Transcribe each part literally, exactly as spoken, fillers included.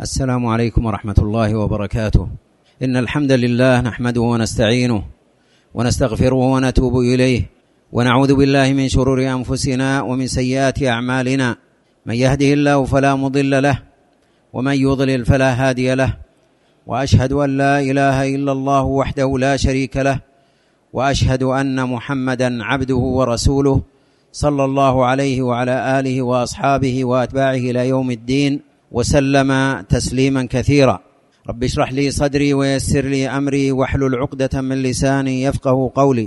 السلام عليكم ورحمة الله وبركاته. إن الحمد لله نحمده ونستعينه ونستغفره ونتوب إليه، ونعوذ بالله من شرور أنفسنا ومن سيئات أعمالنا. من يهده الله فلا مضل له، ومن يضلل فلا هادي له، وأشهد أن لا إله إلا الله وحده لا شريك له، وأشهد أن محمدا عبده ورسوله صلى الله عليه وعلى آله وأصحابه وأتباعه إلى يوم الدين، وسلم تسليما كثيرا. رب اشرح لي صدري ويسر لي أمري واحلل عقدة من لساني يفقه قولي.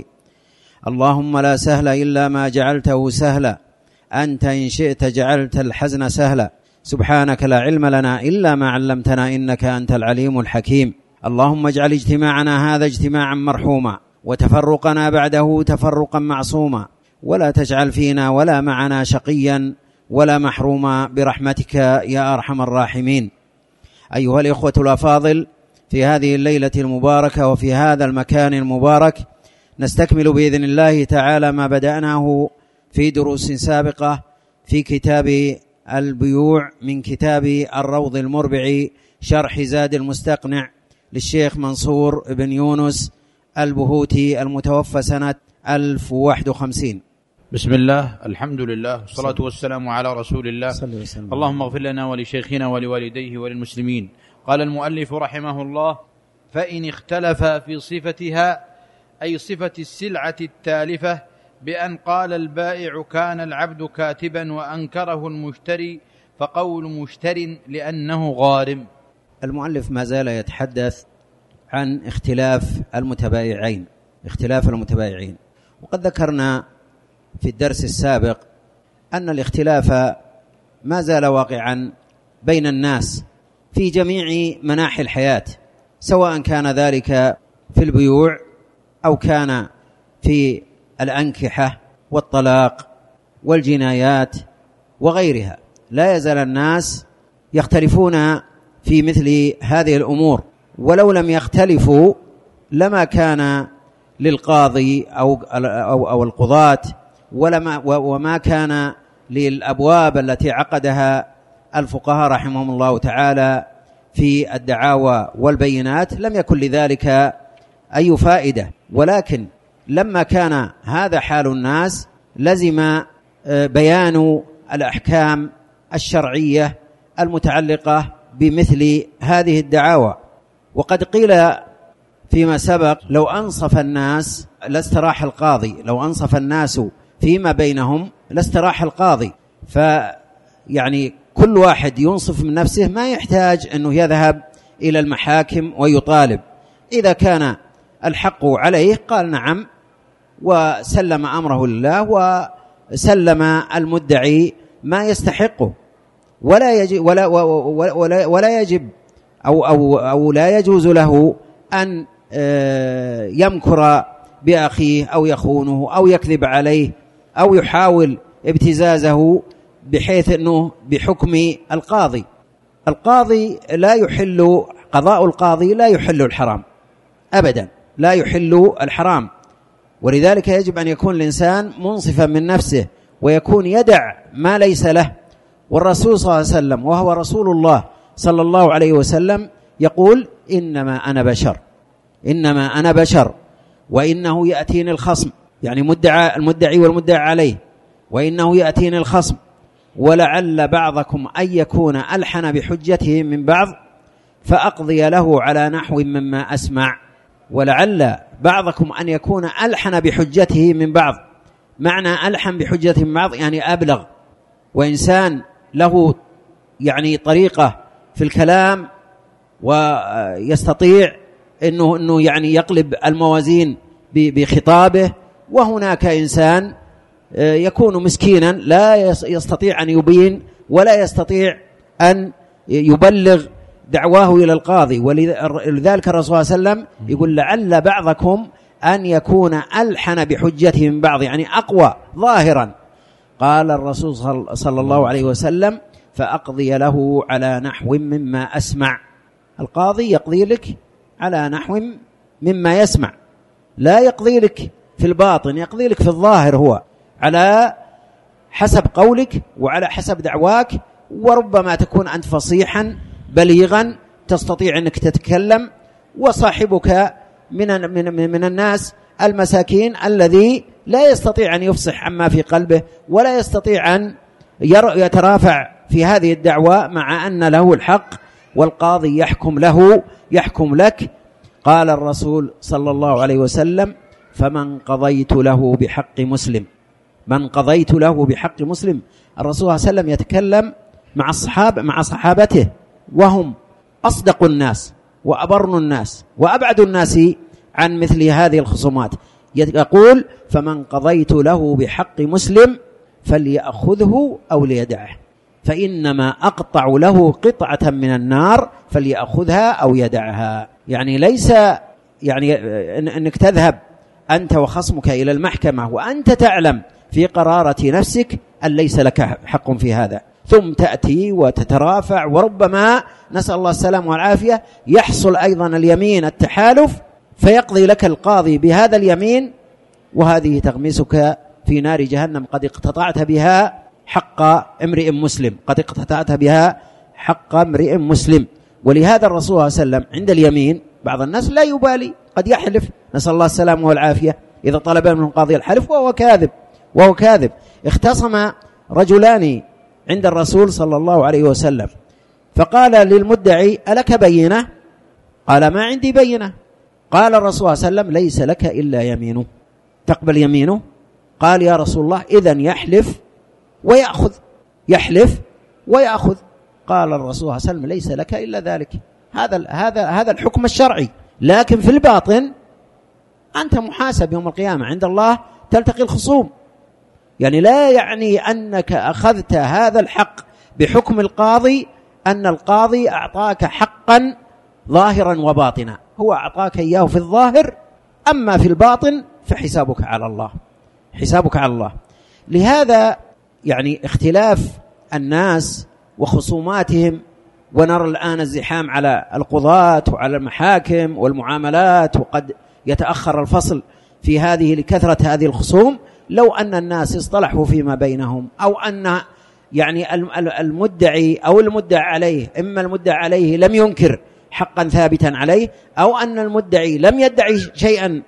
اللهم لا سهل إلا ما جعلته سهلا، أنت إن شئت جعلت الحزن سهلا. سبحانك لا علم لنا إلا ما علمتنا إنك أنت العليم الحكيم. اللهم اجعل اجتماعنا هذا اجتماعا مرحوما، وتفرقنا بعده تفرقا معصوما، ولا تجعل فينا ولا معنا شقيا ولا محروما برحمتك يا أرحم الراحمين. أيها الإخوة الأفاضل، في هذه الليلة المباركة وفي هذا المكان المبارك نستكمل بإذن الله تعالى ما بدأناه في دروس سابقة في كتاب البيوع من كتاب الروض المربع شرح زاد المستقنع للشيخ منصور بن يونس البهوتي المتوفى سنة ألف وواحد وخمسين. بسم الله، الحمد لله، والصلاة والسلام على رسول الله. اللهم اغفر لنا ولشيخنا ولوالديه وللمسلمين. قال المؤلف رحمه الله: فإن اختلف في صفتها، أي صفة السلعة التالفة، بأن قال البائع كان العبد كاتبا وأنكره المشتري، فقول مشتر لأنه غارم. المؤلف ما زال يتحدث عن اختلاف المتبايعين اختلاف المتبايعين وقد ذكرنا في الدرس السابق أن الاختلاف ما زال واقعا بين الناس في جميع مناحي الحياة، سواء كان ذلك في البيوع أو كان في الأنكحة والطلاق والجنايات وغيرها. لا يزال الناس يختلفون في مثل هذه الأمور، ولو لم يختلفوا لما كان للقاضي أو, أو, أو القضاة ولما وما كان للأبواب التي عقدها الفقهاء رحمهم الله تعالى في الدعاوى والبينات، لم يكن لذلك أي فائدة. ولكن لما كان هذا حال الناس لزم بيان الأحكام الشرعية المتعلقة بمثل هذه الدعاوى. وقد قيل فيما سبق: لو أنصف الناس لاستراح القاضي، لو أنصف الناس فيما بينهم لاستراح القاضي. فيعني كل واحد ينصف من نفسه، ما يحتاج أنه يذهب إلى المحاكم ويطالب. إذا كان الحق عليه قال نعم وسلم أمره لله وسلم المدعي ما يستحقه، ولا يجب ولا ولا ولا يجب أو أو أو لا يجوز له أن يمكر بأخيه أو يخونه أو يكذب عليه أو يحاول ابتزازه بحيث أنه بحكم القاضي. القاضي لا يحل قضاء القاضي لا يحل الحرام أبدا، لا يحل الحرام. ولذلك يجب أن يكون الإنسان منصفا من نفسه ويكون يدع ما ليس له. والرسول صلى الله عليه وسلم وهو رسول الله صلى الله عليه وسلم يقول: إنما أنا بشر إنما أنا بشر وإنه يأتيني الخصم، يعني مدعى المدعي والمدعى عليه، وإنه يأتيني الخصم ولعل بعضكم أن يكون ألحن بحجته من بعض فأقضي له على نحو مما أسمع. ولعل بعضكم أن يكون ألحن بحجته من بعض، معنى ألحن بحجته من بعض يعني أبلغ. وإنسان له يعني طريقة في الكلام ويستطيع إنه إنه يعني يقلب الموازين بخطابه، وهناك إنسان يكون مسكينا لا يستطيع أن يبين ولا يستطيع أن يبلغ دعواه إلى القاضي. ولذلك الرسول صلى الله عليه وسلم يقول: لعل بعضكم أن يكون ألحن بحجته من بعض، يعني أقوى ظاهرا. قال الرسول صلى الله عليه وسلم: فأقضي له على نحو مما أسمع. القاضي يقضي لك على نحو مما يسمع، لا يقضي لك في الباطن، يقضي لك في الظاهر، هو على حسب قولك وعلى حسب دعواك. وربما تكون أنت فصيحا بليغا تستطيع أنك تتكلم، وصاحبك من, من, من الناس المساكين الذي لا يستطيع أن يفصح عما في قلبه ولا يستطيع أن يترافع في هذه الدعوة مع أن له الحق، والقاضي يحكم له يحكم لك. قال الرسول صلى الله عليه وسلم: فمن قضيت له بحق مسلم، من قضيت له بحق مسلم. الرسول صلى الله عليه وسلم يتكلم مع الصحابة مع صحابته وهم أصدق الناس وأبر الناس وأبعد الناس عن مثل هذه الخصومات. يقول: فمن قضيت له بحق مسلم فليأخذه أو ليدعه، فإنما أقطع له قطعة من النار فليأخذها أو يدعها. يعني ليس يعني أنك تذهب أنت وخصمك إلى المحكمة وأنت تعلم في قرارة نفسك أن ليس لك حق في هذا، ثم تأتي وتترافع، وربما نسأل الله السلام والعافية يحصل أيضا اليمين التحالف فيقضي لك القاضي بهذا اليمين، وهذه تغمسك في نار جهنم قد اقتطعت بها حق امرئ مسلم، قد اقتطعت بها حق امرئ مسلم. ولهذا الرسول صلى الله عليه وسلم عند اليمين بعض الناس لا يبالي، قد يحلف نسأل الله السلام والعافية إذا طلب من القاضي الحلف وهو كاذب وهو كاذب. اختصم رجلان عند الرسول صلى الله عليه وسلم، فقال للمدعي: ألك بينة؟ قال: ما عندي بينة. قال الرسول صلى الله عليه وسلم: ليس لك إلا يمينه، تقبل يمينه؟ قال: يا رسول الله إذن يحلف ويأخذ، يحلف ويأخذ. قال الرسول صلى الله عليه وسلم: ليس لك إلا ذلك. هذا هذا هذا الحكم الشرعي، لكن في الباطن أنت محاسب يوم القيامة عند الله، تلتقي الخصوم. يعني لا يعني أنك أخذت هذا الحق بحكم القاضي أن القاضي أعطاك حقا ظاهرا وباطنا، هو أعطاك إياه في الظاهر، أما في الباطن فحسابك على الله، حسابك على الله. لهذا يعني اختلاف الناس وخصوماتهم، ونرى الآن الزحام على القضاة وعلى المحاكم والمعاملات، وقد يتأخر الفصل في هذه لكثرة هذه الخصوم. لو أن الناس اصطلحوا فيما بينهم، أو أن يعني المدعي أو المدعى عليه، إما المدعى عليه لم ينكر حقا ثابتا عليه، أو أن المدعي لم يدعي شيئا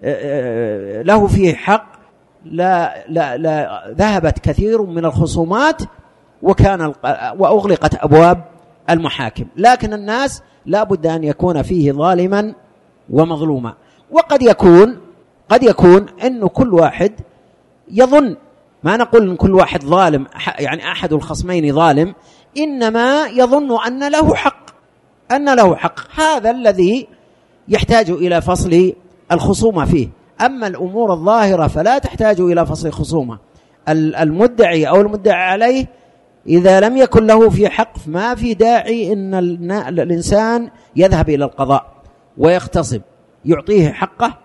له فيه حق، لا, لا, لا ذهبت كثير من الخصومات وكان وأغلقت أبواب المحاكم. لكن الناس لا بد أن يكون فيه ظالما ومظلوما، وقد يكون قد يكون أنه كل واحد يظن، ما نقول أن كل واحد ظالم، يعني أحد الخصمين ظالم، إنما يظن أن له حق، أن له حق. هذا الذي يحتاج إلى فصل الخصومة فيه. أما الأمور الظاهرة فلا تحتاج إلى فصل الخصومة. المدعي أو المدعى عليه إذا لم يكن له في حق ما في داعي أن الإنسان يذهب إلى القضاء ويختصم، يعطيه حقه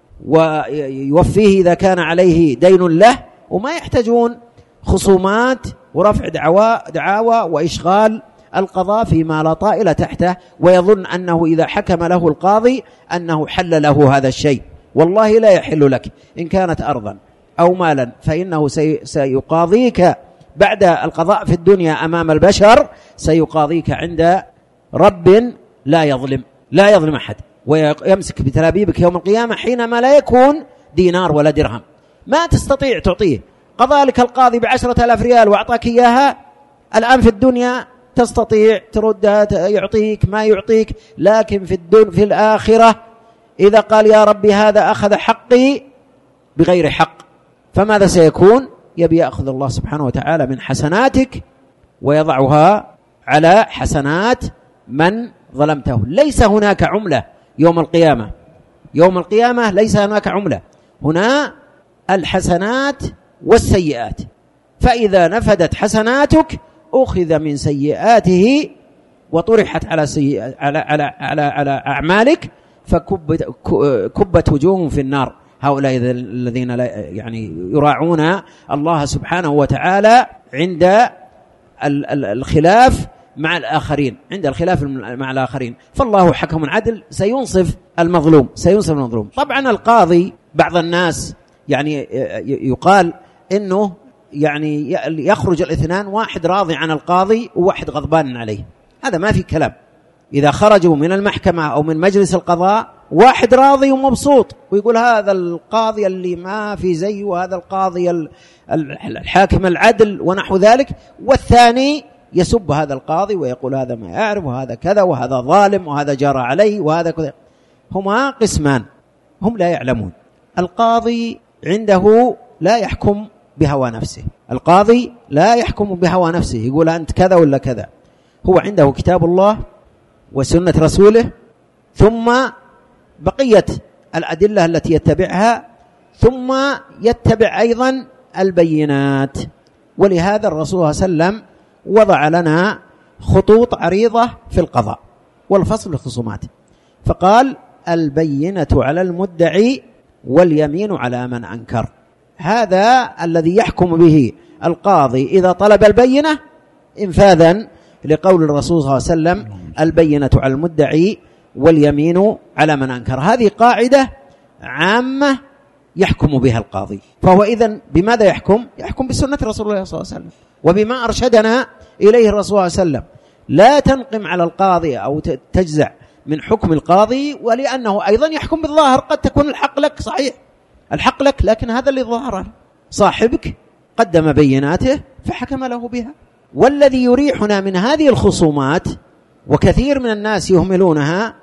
ويوفيه إذا كان عليه دين له، وما يحتاجون خصومات ورفع دعوى, دعاوى وإشغال القضاء فيما لا طائل تحته، ويظن أنه إذا حكم له القاضي أنه حل له هذا الشيء. والله لا يحل لك، إن كانت أرضا أو مالا فإنه سيقاضيك بعد القضاء في الدنيا أمام البشر، سيقاضيك عند رب لا يظلم لا يظلم أحد، ويمسك بتلابيبك يوم القيامة حينما لا يكون دينار ولا درهم، ما تستطيع تعطيه. قضى لك القاضي بعشرة آلاف ريال وأعطاك إياها، الآن في الدنيا تستطيع تردها، يعطيك ما يعطيك، لكن في الدنيا في الآخرة إذا قال يا ربي هذا أخذ حقي بغير حق، فماذا سيكون؟ يبي يأخذ الله سبحانه وتعالى من حسناتك ويضعها على حسنات من ظلمته. ليس هناك عملة يوم القيامة، يوم القيامة ليس هناك عملة، هنا الحسنات والسيئات، فإذا نفدت حسناتك أخذ من سيئاته وطرحت على سيئات على على على على أعمالك، فكبت كبت وجوههم في النار. هؤلاء الذين لا يعني يراعون الله سبحانه وتعالى عند الخلاف مع الآخرين، عند الخلاف مع الآخرين، فالله حكم عدل سينصف المظلوم سينصف المظلوم. طبعا القاضي بعض الناس يعني يقال إنه يعني يخرج الاثنان، واحد راضي عن القاضي وواحد غضبان عليه، هذا ما في كلام. إذا خرجوا من المحكمة أو من مجلس القضاء واحد راضي ومبسوط ويقول هذا القاضي اللي ما في زيه وهذا القاضي الحاكم العدل ونحو ذلك، والثاني يسب هذا القاضي ويقول هذا ما يعرف وهذا كذا وهذا ظالم وهذا جرى عليه وهذا كذا. هما قسمان هم لا يعلمون. القاضي عنده لا يحكم بهوى نفسه، القاضي لا يحكم بهوى نفسه يقول أنت كذا ولا كذا، هو عنده كتاب الله وسنة رسوله ثم بقية الأدلة التي يتبعها، ثم يتبع أيضا البينات. ولهذا الرسول صلى الله عليه وسلم وضع لنا خطوط عريضة في القضاء والفصل الخصومات، فقال البينة على المدعي واليمين على من أنكر. هذا الذي يحكم به القاضي إذا طلب البينة انفاذا لقول الرسول صلى الله عليه وسلم البينة على المدعي واليمين على من أنكر. هذه قاعدة عامة يحكم بها القاضي. فهو إذن بماذا يحكم؟ يحكم بسنة رسول الله صلى الله عليه وسلم وبما أرشدنا إليه الرسول صلى الله عليه وسلم. لا تنقم على القاضي أو تجزع من حكم القاضي، ولأنه أيضا يحكم بالظاهر. قد تكون الحق لك، صحيح الحق لك، لكن هذا اللي ظهر صاحبك قدم بيناته فحكم له بها. والذي يريحنا من هذه الخصومات وكثير من الناس يهملونها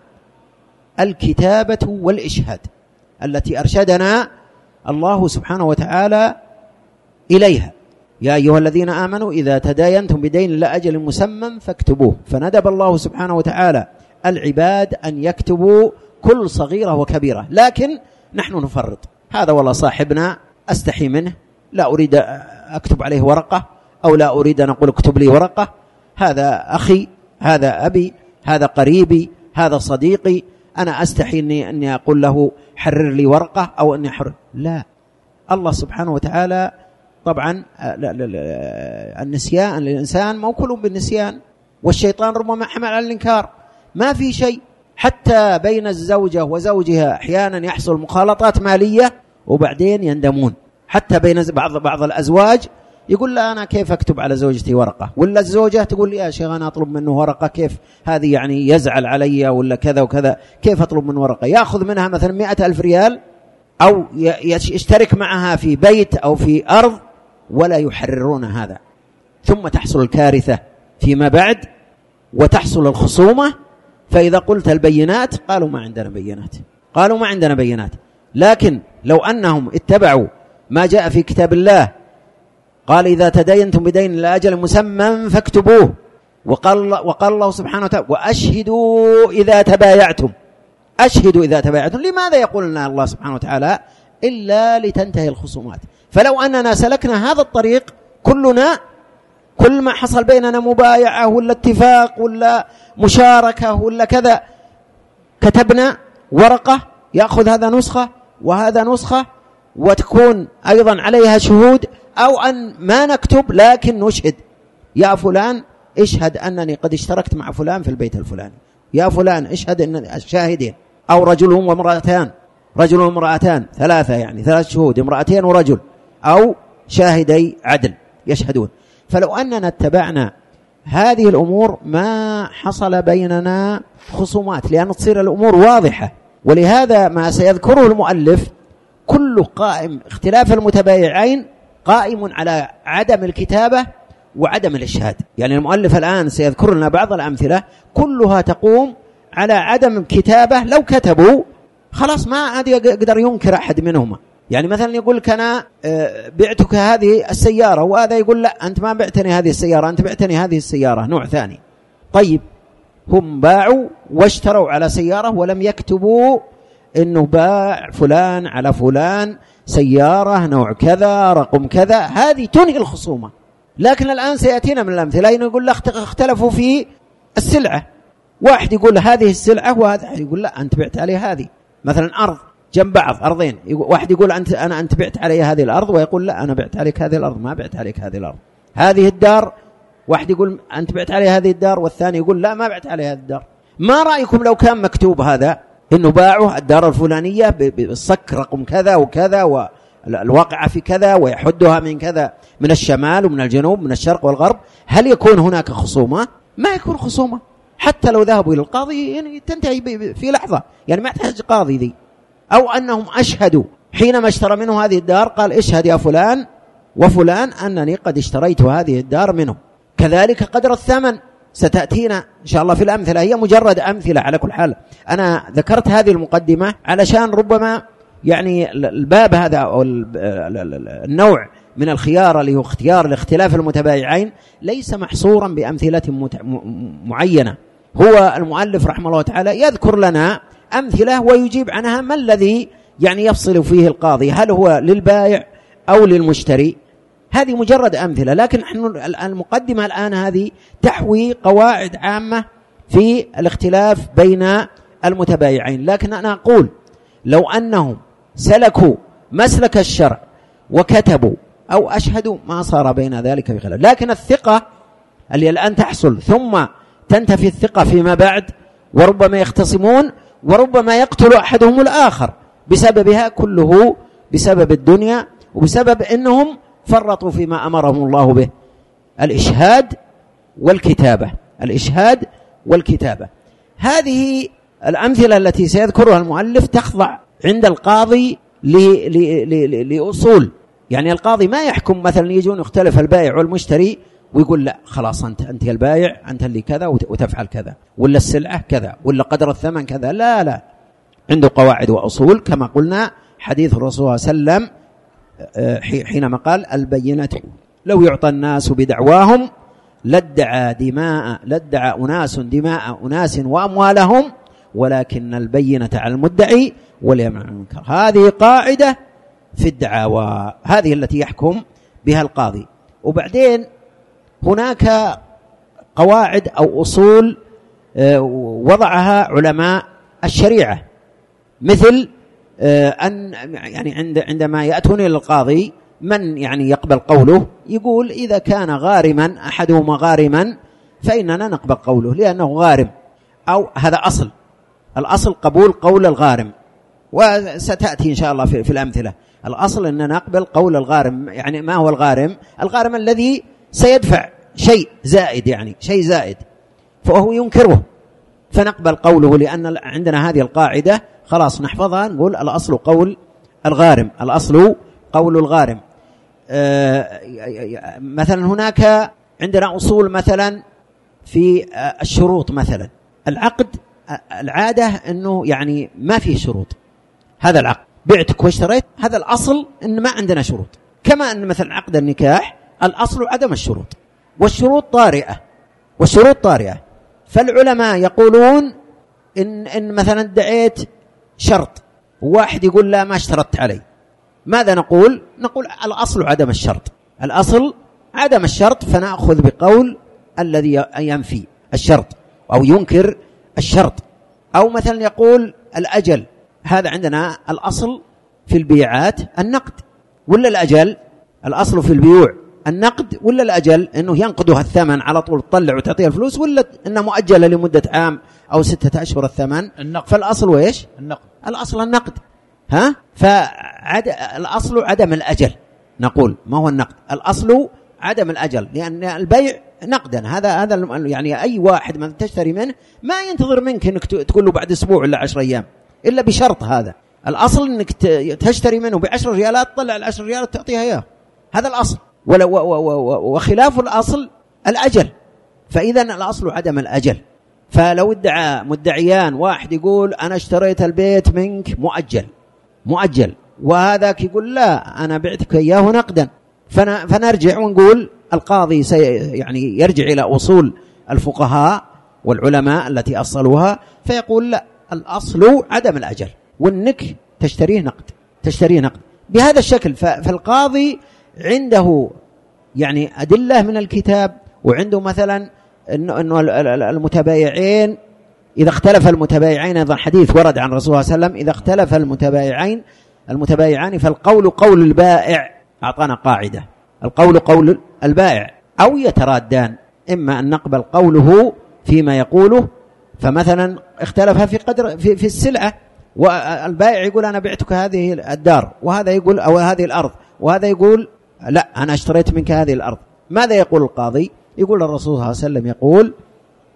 الكتابة والإشهاد التي أرشدنا الله سبحانه وتعالى إليها. يا أيها الذين آمنوا إذا تداينتم بدين إلى أجل مسمى فاكتبوه. فندب الله سبحانه وتعالى العباد أن يكتبوا كل صغيرة وكبيرة، لكن نحن نفرط. هذا والله صاحبنا أستحي منه، لا أريد أكتب عليه ورقة، أو لا أريد أن أقول اكتب لي ورقة. هذا أخي، هذا أبي، هذا قريبي، هذا صديقي، أنا أستحي أني, أني أقول له حرر لي ورقة أو أني حرر. لا، الله سبحانه وتعالى طبعا لا لا لا النسيان للإنسان موكول بالنسيان، والشيطان ربما حمل على الإنكار. ما في شيء، حتى بين الزوجة وزوجها أحيانا يحصل مخالطات مالية وبعدين يندمون. حتى بين بعض بعض الأزواج يقول لا أنا كيف أكتب على زوجتي ورقة، ولا الزوجة تقول لي يا شيخ أنا أطلب منه ورقة، كيف هذه يعني يزعل علي ولا كذا وكذا، كيف أطلب منه ورقة؟ يأخذ منها مثلا مئة ألف ريال أو يشترك معها في بيت أو في أرض ولا يحررون هذا. ثم تحصل الكارثة فيما بعد وتحصل الخصومة. فإذا قلت البينات قالوا ما عندنا بينات، قالوا ما عندنا بينات. لكن لو أنهم اتبعوا ما جاء في كتاب الله، قال إذا تداينتم بدين إلى أجل مسمى فاكتبوه، وقال, وقال الله سبحانه وتعالى وأشهدوا إذا تبايعتم. أشهدوا إذا تبايعتم. لماذا يقول لنا الله سبحانه وتعالى؟ إلا لتنتهي الخصومات. فلو أننا سلكنا هذا الطريق كلنا، كل ما حصل بيننا مبايعة ولا اتفاق ولا مشاركة ولا كذا، كتبنا ورقة يأخذ هذا نسخة وهذا نسخة، وتكون أيضا عليها شهود، أو أن ما نكتب لكن نشهد يا فلان اشهد أنني قد اشتركت مع فلان في البيت الفلاني، يا فلان اشهد أن شاهدين، أو رجل وامرأتان، رجل وامرأتان، ثلاثة يعني ثلاث شهود، امرأتين ورجل، أو شاهدي عدل يشهدون. فلو أننا اتبعنا هذه الأمور ما حصل بيننا خصومات، لأن تصير الأمور واضحة. ولهذا ما سيذكره المؤلف كل قائم، اختلاف المتبايعين قائم على عدم الكتابة وعدم الإشهاد. يعني المؤلف الآن سيذكر لنا بعض الأمثلة كلها تقوم على عدم كتابة. لو كتبوا خلاص ما عاد يقدر ينكر أحد منهما. يعني مثلا يقول لك أنا بعتك هذه السيارة، وهذا يقول لا أنت ما بعتني هذه السيارة، أنت بعتني هذه السيارة نوع ثاني. طيب هم باعوا واشتروا على سيارة ولم يكتبوا إنه باع فلان على فلان سيارة نوع كذا رقم كذا، هذه تنهي الخصومة. لكن الآن سيأتينا من الأمثلة إنه يقول لا اختلفوا في السلعة، واحد يقول هذه السلعة وهذا يقول لا أنت بعت علي هذه. مثلا أرض جنب بعض أرضين، واحد يقول أنت أنا أنت بعت علي هذه الأرض، ويقول لا أنا بعت عليك هذه الأرض، ما بعت عليك هذه الأرض. هذه الدار، واحد يقول أنت بعت علي هذه الدار، والثاني يقول لا ما بعت علي هذه الدار. ما رأيكم لو كان مكتوب هذا إنه باعوا الدار الفلانية بالصك رقم كذا وكذا والواقعة في كذا ويحدها من كذا من الشمال ومن الجنوب من الشرق والغرب، هل يكون هناك خصومة؟ ما يكون خصومة. حتى لو ذهبوا إلى القاضي يعني تنتهي في لحظة، يعني ما تحتاج قاضي ذي. أو أنهم أشهدوا حينما اشترى منه هذه الدار، قال اشهد يا فلان وفلان أنني قد اشتريت هذه الدار منه. كذلك قدر الثمن ستأتينا إن شاء الله في الأمثلة، هي مجرد أمثلة على كل حال. أنا ذكرت هذه المقدمة علشان ربما يعني الباب هذا أو النوع من الخيار اللي هو اختيار لاختلاف المتبايعين ليس محصورا بأمثلة معينة. هو المؤلف رحمه الله تعالى يذكر لنا أمثلة ويجيب عنها ما الذي يعني يفصل فيه القاضي، هل هو للبائع أو للمشتري. هذه مجرد أمثلة، لكن نحن المقدمة الآن هذه تحوي قواعد عامة في الاختلاف بين المتبايعين. لكن أنا أقول لو أنهم سلكوا مسلك الشرع وكتبوا أو أشهدوا ما صار بين ذلك بخلاف. لكن الثقة اللي الآن تحصل ثم تنتفي الثقة فيما بعد، وربما يختصمون وربما يقتل أحدهم الآخر بسببها، كله بسبب الدنيا وبسبب أنهم فرطوا فيما أمرهم الله به، الإشهاد والكتابة. الإشهاد والكتابة هذه الأمثلة التي سيذكرها المؤلف تخضع عند القاضي لأصول. يعني القاضي ما يحكم مثلا يجون يختلف البائع والمشتري ويقول لا خلاص أنت أنت البائع أنت اللي كذا وتفعل كذا، ولا السلعة كذا، ولا قدر الثمن كذا. لا لا، عنده قواعد وأصول كما قلنا. حديث الرسول صلى الله عليه وسلم حينما قال البينة لو يعطى الناس بدعواهم لادعى دماء لادعى أناس دماء أناس وأموالهم ولكن البينة على المدعي واليمنع عن المنكر. هذه قاعدة في الدعاوى، هذه التي يحكم بها القاضي. وبعدين هناك قواعد أو أصول وضعها علماء الشريعة، مثل أن يعني عند عندما يأتون إلى القاضي من يعني يقبل قوله، يقول إذا كان غارما أحدهما غارما فإننا نقبل قوله لأنه غارم، أو هذا أصل الأصل قبول قول الغارم، وستأتي إن شاء الله في, في الأمثلة. الأصل أننا نقبل قول الغارم. يعني ما هو الغارم؟ الغارم الذي سيدفع شيء زائد، يعني شيء زائد فهو ينكره فنقبل قوله، لأن عندنا هذه القاعدة خلاص نحفظها، نقول الأصل قول الغارم، الأصل قول الغارم. آه مثلا هناك عندنا أصول مثلا في الشروط، مثلا العقد العادة أنه يعني ما فيه شروط، هذا العقد بعتك واشتريت، هذا الأصل أن ما عندنا شروط. كما أن مثلا عقد النكاح الأصل عدم الشروط، والشروط طارئة والشروط طارئة. فالعلماء يقولون إن, إن مثلا ادعيت شرط وواحد يقول لا ما اشترطت عليه، ماذا نقول؟ نقول الأصل عدم الشرط، الأصل عدم الشرط، فنأخذ بقول الذي ينفي الشرط أو ينكر الشرط. أو مثلا يقول الأجل، هذا عندنا الأصل في البيعات النقد ولا الأجل؟ الأصل في البيوع النقد ولا الأجل؟ إنه ينقضها الثمن على طول تطلع وتعطيها الفلوس، ولا إنه مؤجلة لمدة عام أو ستة أشهر الثمن؟ النقد. فالأصل وإيش؟ النقد. الأصل النقد. ها؟ فعد الأصل عدم الأجل، نقول ما هو النقد؟ الأصل عدم الأجل، لأن البيع نقدا. هذا هذا يعني أي واحد من تشتري منه ما ينتظر منك إنك تقول له بعد أسبوع ولا عشر أيام، إلا بشرط. هذا الأصل إنك تشتري منه بعشر ريالات، تطلع العشر ريالات تعطيها إياه، هذا الأصل. وخلاف الأصل الأجل، فإذا الأصل عدم الأجل. فلو ادعى مدعيان، واحد يقول أنا اشتريت البيت منك مؤجل مؤجل، وهذاك يقول لا أنا بعتك إياه نقدا، فنرجع ونقول القاضي سي يعني يرجع إلى أصول الفقهاء والعلماء التي أصلوها، فيقول لا الأصل عدم الأجل، وإنك تشتريه نقد تشتريه نقد بهذا الشكل. فالقاضي عنده يعني أدلة من الكتاب، وعنده مثلا إنه المتبايعين إذا اختلف المتبايعين، أيضا حديث ورد عن رسول الله صلى الله عليه وسلم إذا اختلف المتبايعين المتبايعان فالقول قول البائع، أعطانا قاعدة القول قول البائع، أو يترادان، إما أن نقبل قوله فيما يقوله، فمثلا اختلف في قدر في, في السلعة، والبائع يقول أنا بعتك هذه الدار، وهذا يقول أو هذه الأرض، وهذا يقول لا أنا اشتريت منك هذه الأرض. ماذا يقول القاضي؟ يقول الرسول صلى الله عليه وسلم يقول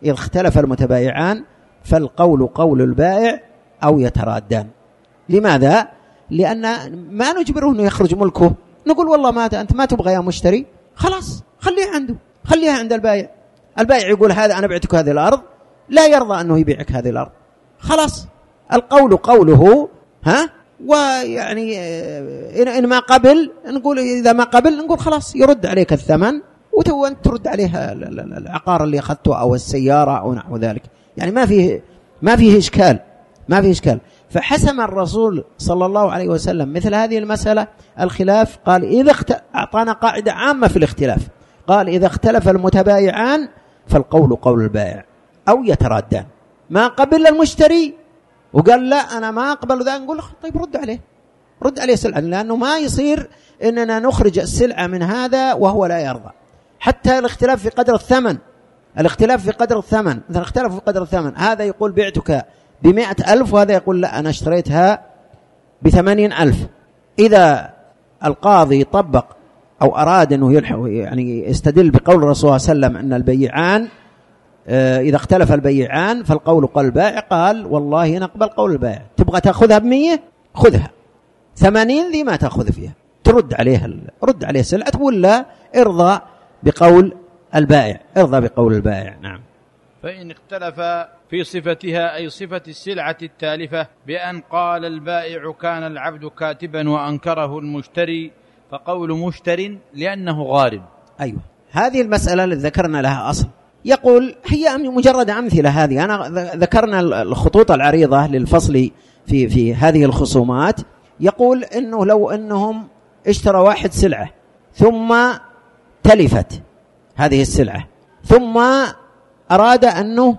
إذا اختلف المتبايعان فالقول قول البائع أو يترادان. لماذا؟ لأن ما نجبره أنه يخرج ملكه، نقول والله ما أنت ما تبغى يا مشتري، خلاص خليها عنده، خليها عند البائع. البائع يقول هذا أنا بعتك هذه الأرض، لا يرضى أنه يبيعك هذه الأرض، خلاص القول قوله، ها، ويعني إن ما قبل نقول، إذا ما قبل نقول خلاص يرد عليك الثمن وأنت ترد عليها العقار اللي أخذته أو السيارة أو نحو ذلك. يعني ما فيه ما فيه إشكال، ما فيه إشكال. فحسم الرسول صلى الله عليه وسلم مثل هذه المسألة الخلاف، قال إذا اخت... أعطانا قاعدة عامة في الاختلاف، قال إذا اختلف المتبايعان فالقول قول البائع أو يترادان. ما قبل المشتري وقال لا أنا ما أقبل ذا، نقول طيب رد عليه، رد عليه سلعة، لأنه ما يصير إننا نخرج السلعة من هذا وهو لا يرضى. حتى الاختلاف في قدر الثمن، الاختلاف في قدر الثمن، مثلا اختلفوا في قدر الثمن، هذا يقول بعتك بمئة ألف وهذا يقول لا أنا اشتريتها بثمانين ألف. إذا القاضي طبق أو أراد أنه يلحق يعني يستدل بقول الرسول صلى الله عليه وسلم أن البيعان إذا اختلف البيعان فالقول قول البائع، قال والله نقبل قول البائع، تبغى تأخذها بمية خذها، ثمانين ذي ما تأخذ فيها، ترد عليها، رد عليه سلعة، ولا ارضى بقول البائع، ارضى بقول البائع. نعم. فإن اختلف في صفتها أي صفة السلعة التالفة بأن قال البائع كان العبد كاتبا وأنكره المشتري فقول مشتر لأنه غارم. أيوة، هذه المسألة اللي ذكرنا لها أصل، يقول هي مجرد أمثلة. هذه أنا ذكرنا الخطوط العريضة للفصل في في هذه الخصومات. يقول إنه لو أنهم اشترى واحد سلعة ثم تلفت هذه السلعة، ثم أراد أنه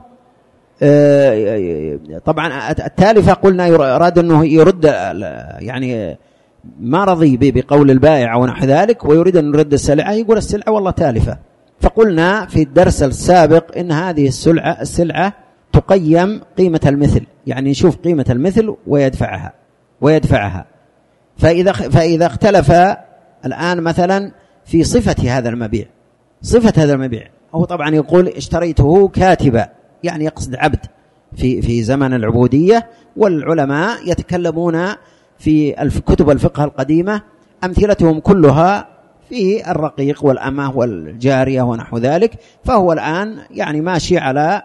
طبعا التالفة قلنا أراد أنه يرد، يعني ما رضي بقول البائع أو نحو ذلك ويريد أن يرد السلعة، يقول السلعة والله تالفة. فقلنا في الدرس السابق إن هذه السلعة السلعة تقيم قيمة المثل، يعني نشوف قيمة المثل ويدفعها ويدفعها. فإذا فإذا اختلف الآن مثلا في صفة هذا المبيع، صفة هذا المبيع، هو طبعا يقول اشتريته كاتبا، يعني يقصد عبد في في زمن العبودية، والعلماء يتكلمون في كتب الفقه القديمة أمثلتهم كلها في الرقيق والأمة والجارية ونحو ذلك. فهو الآن يعني ماشي على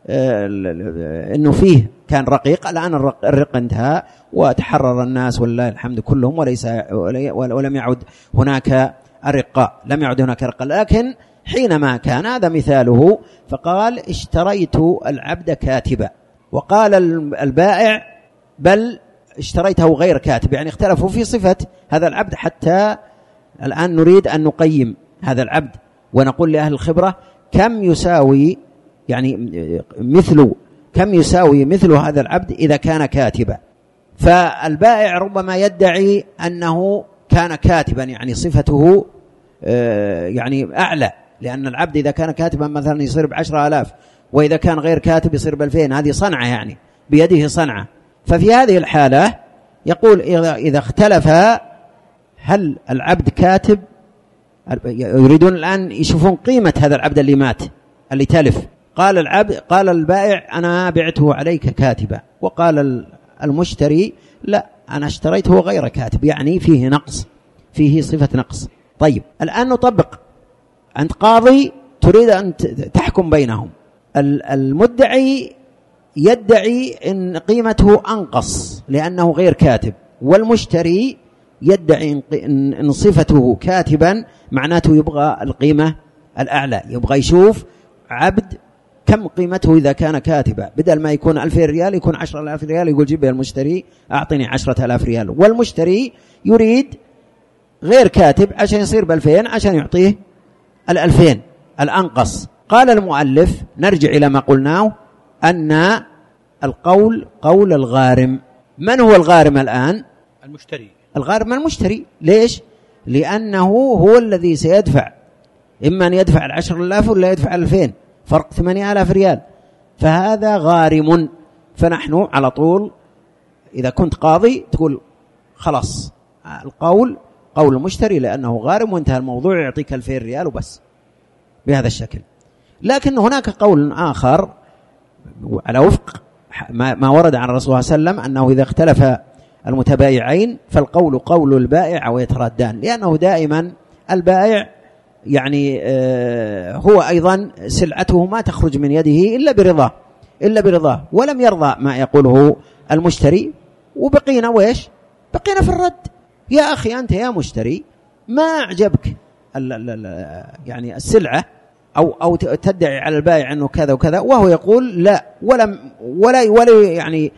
أنه فيه كان رقيق، الآن الرق انتهى وتحرر الناس ولله الحمد كلهم، وليس ولم يعد هناك الرقاء، لم يعد هناك رقاء. لكن حينما كان هذا مثاله، فقال اشتريت العبد كاتبا، وقال البائع بل اشتريته غير كاتب، يعني اختلفوا في صفة هذا العبد. حتى الآن نريد أن نقيم هذا العبد ونقول لأهل الخبرة كم يساوي، يعني مثل كم يساوي مثل هذا العبد إذا كان كاتبا. فالبائع ربما يدعي أنه كان كاتبا، يعني صفته يعني أعلى، لأن العبد إذا كان كاتبا مثلا يصير بعشرة آلاف، وإذا كان غير كاتب يصير بألفين، هذه صنعة يعني بيده صنعة. ففي هذه الحالة يقول إذا اختلف هل العبد كاتب، يريدون الآن يشوفون قيمة هذا العبد اللي مات اللي تلف. قال العبد قال البائع أنا بعته عليك كاتبا، وقال المشتري لا أنا اشتريته غير كاتب، يعني فيه نقص، فيه صفة نقص. طيب الآن نطبق، أنت قاضي تريد أن تحكم بينهم، المدعي يدعي أن قيمته أنقص لأنه غير كاتب، والمشتري يدعي أن صفته كاتبا، معناته يبغى القيمة الأعلى، يبغى يشوف عبد كم قيمته إذا كان كاتبا، بدل ما يكون ألفين ريال يكون عشرة آلاف ريال، يقول جيب يا المشتري أعطني عشرة آلاف ريال، والمشتري يريد غير كاتب عشان يصير بألفين، عشان يعطيه الألفين الأنقص. قال المؤلف نرجع إلى ما قلناه أن القول قول الغارم. من هو الغارم الآن؟ المشتري. الغارم المشتري. ليش؟ لأنه هو الذي سيدفع، إما أن يدفع العشر آلاف ولا يدفع ألفين، فرق ثمانية آلاف ريال، فهذا غارم. فنحن على طول إذا كنت قاضي تقول خلاص القول قول المشتري لأنه غارم، وانتهى الموضوع، يعطيك ألفين ريال وبس، بهذا الشكل. لكن هناك قول آخر على وفق ما ورد عن الرسول صلى الله عليه وسلم أنه إذا اختلف المتبايعين فالقول قول البائع ويتردان، لأنه دائما البائع يعني هو أيضا سلعته ما تخرج من يده إلا برضاه إلا برضاه ولم يرضى ما يقوله المشتري، وبقينا ويش بقينا في الرد. يا أخي أنت يا مشتري ما أعجبك يعني السلعة أو أو تدعي على البائع أنه كذا وكذا، وهو يقول لا ولم ولا ولا يعني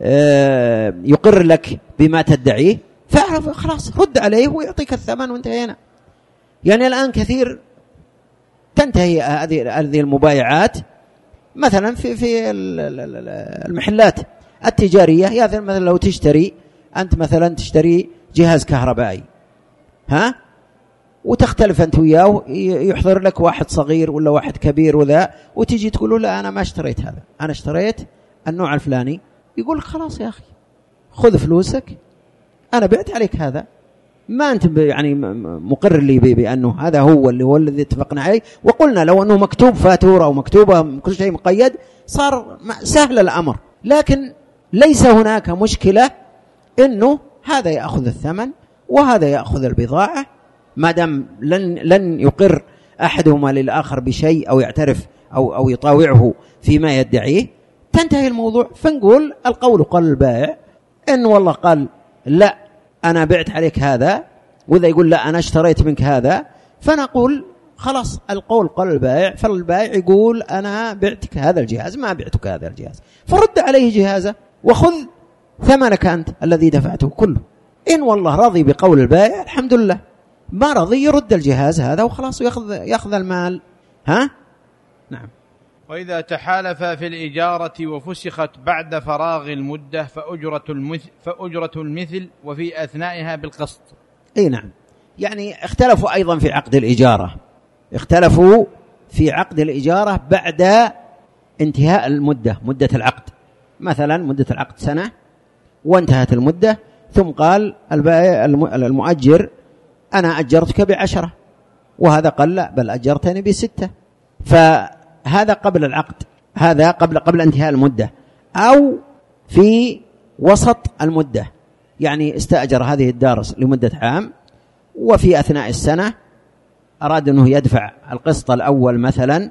يقر لك بما تدعيه، فاعرف خلاص رد عليه ويعطيك الثمن وانتهينا. يعني الآن كثير تنتهي هذه هذه المبايعات مثلا في في المحلات التجارية. يا مثلا لو تشتري أنت مثلا تشتري جهاز كهربائي ها وتختلف أنت وياه، يحضر لك واحد صغير ولا واحد كبير وذا، وتيجي تقول له لا أنا ما اشتريت هذا، أنا اشتريت النوع الفلاني. يقول لك خلاص يا أخي خذ فلوسك، أنا بعت عليك هذا، ما أنت يعني مقر لي بأنه هذا هو اللي هو الذي اتفقنا عليه. وقلنا لو أنه مكتوب فاتورة ومكتوبة كل شيء مقيد صار سهل الأمر، لكن ليس هناك مشكلة أنه هذا يأخذ الثمن وهذا يأخذ البضاعة، ما دام لن لن يقر أحدهما للآخر بشيء أو يعترف أو أو يطاوعه فيما يدعيه، تنتهي الموضوع. فنقول القول قال البائع، إن والله قال لا أنا بعت عليك هذا، وإذا يقول لا أنا اشتريت منك هذا، فنقول خلاص القول قال البائع، فالبائع يقول أنا بعتك هذا الجهاز ما بعتك هذا الجهاز، فرد عليه جهازه وخذ ثمنك أنت الذي دفعته كله. إن والله رضي بقول البائع الحمد لله، ما رضي يرد الجهاز هذا وخلاص ويأخذ يأخذ المال. ها نعم. وإذا تحالف في الإجارة وفسخت بعد فراغ المدة فأجرة المثل, فأجرة المثل وفي أثنائها بالقسط. أي نعم، يعني اختلفوا أيضا في عقد الإجارة، اختلفوا في عقد الإجارة بعد انتهاء المدة، مدة العقد. مثلا مدة العقد سنة وانتهت المدة، ثم قال المؤجر أنا أجرتك بعشرة، وهذا قال لا بل أجرتني بستة، فهذا قبل العقد، هذا قبل قبل انتهاء المدة أو في وسط المدة، يعني استأجر هذه الدار لمدة عام وفي أثناء السنة أراد أنه يدفع القسط الأول مثلا،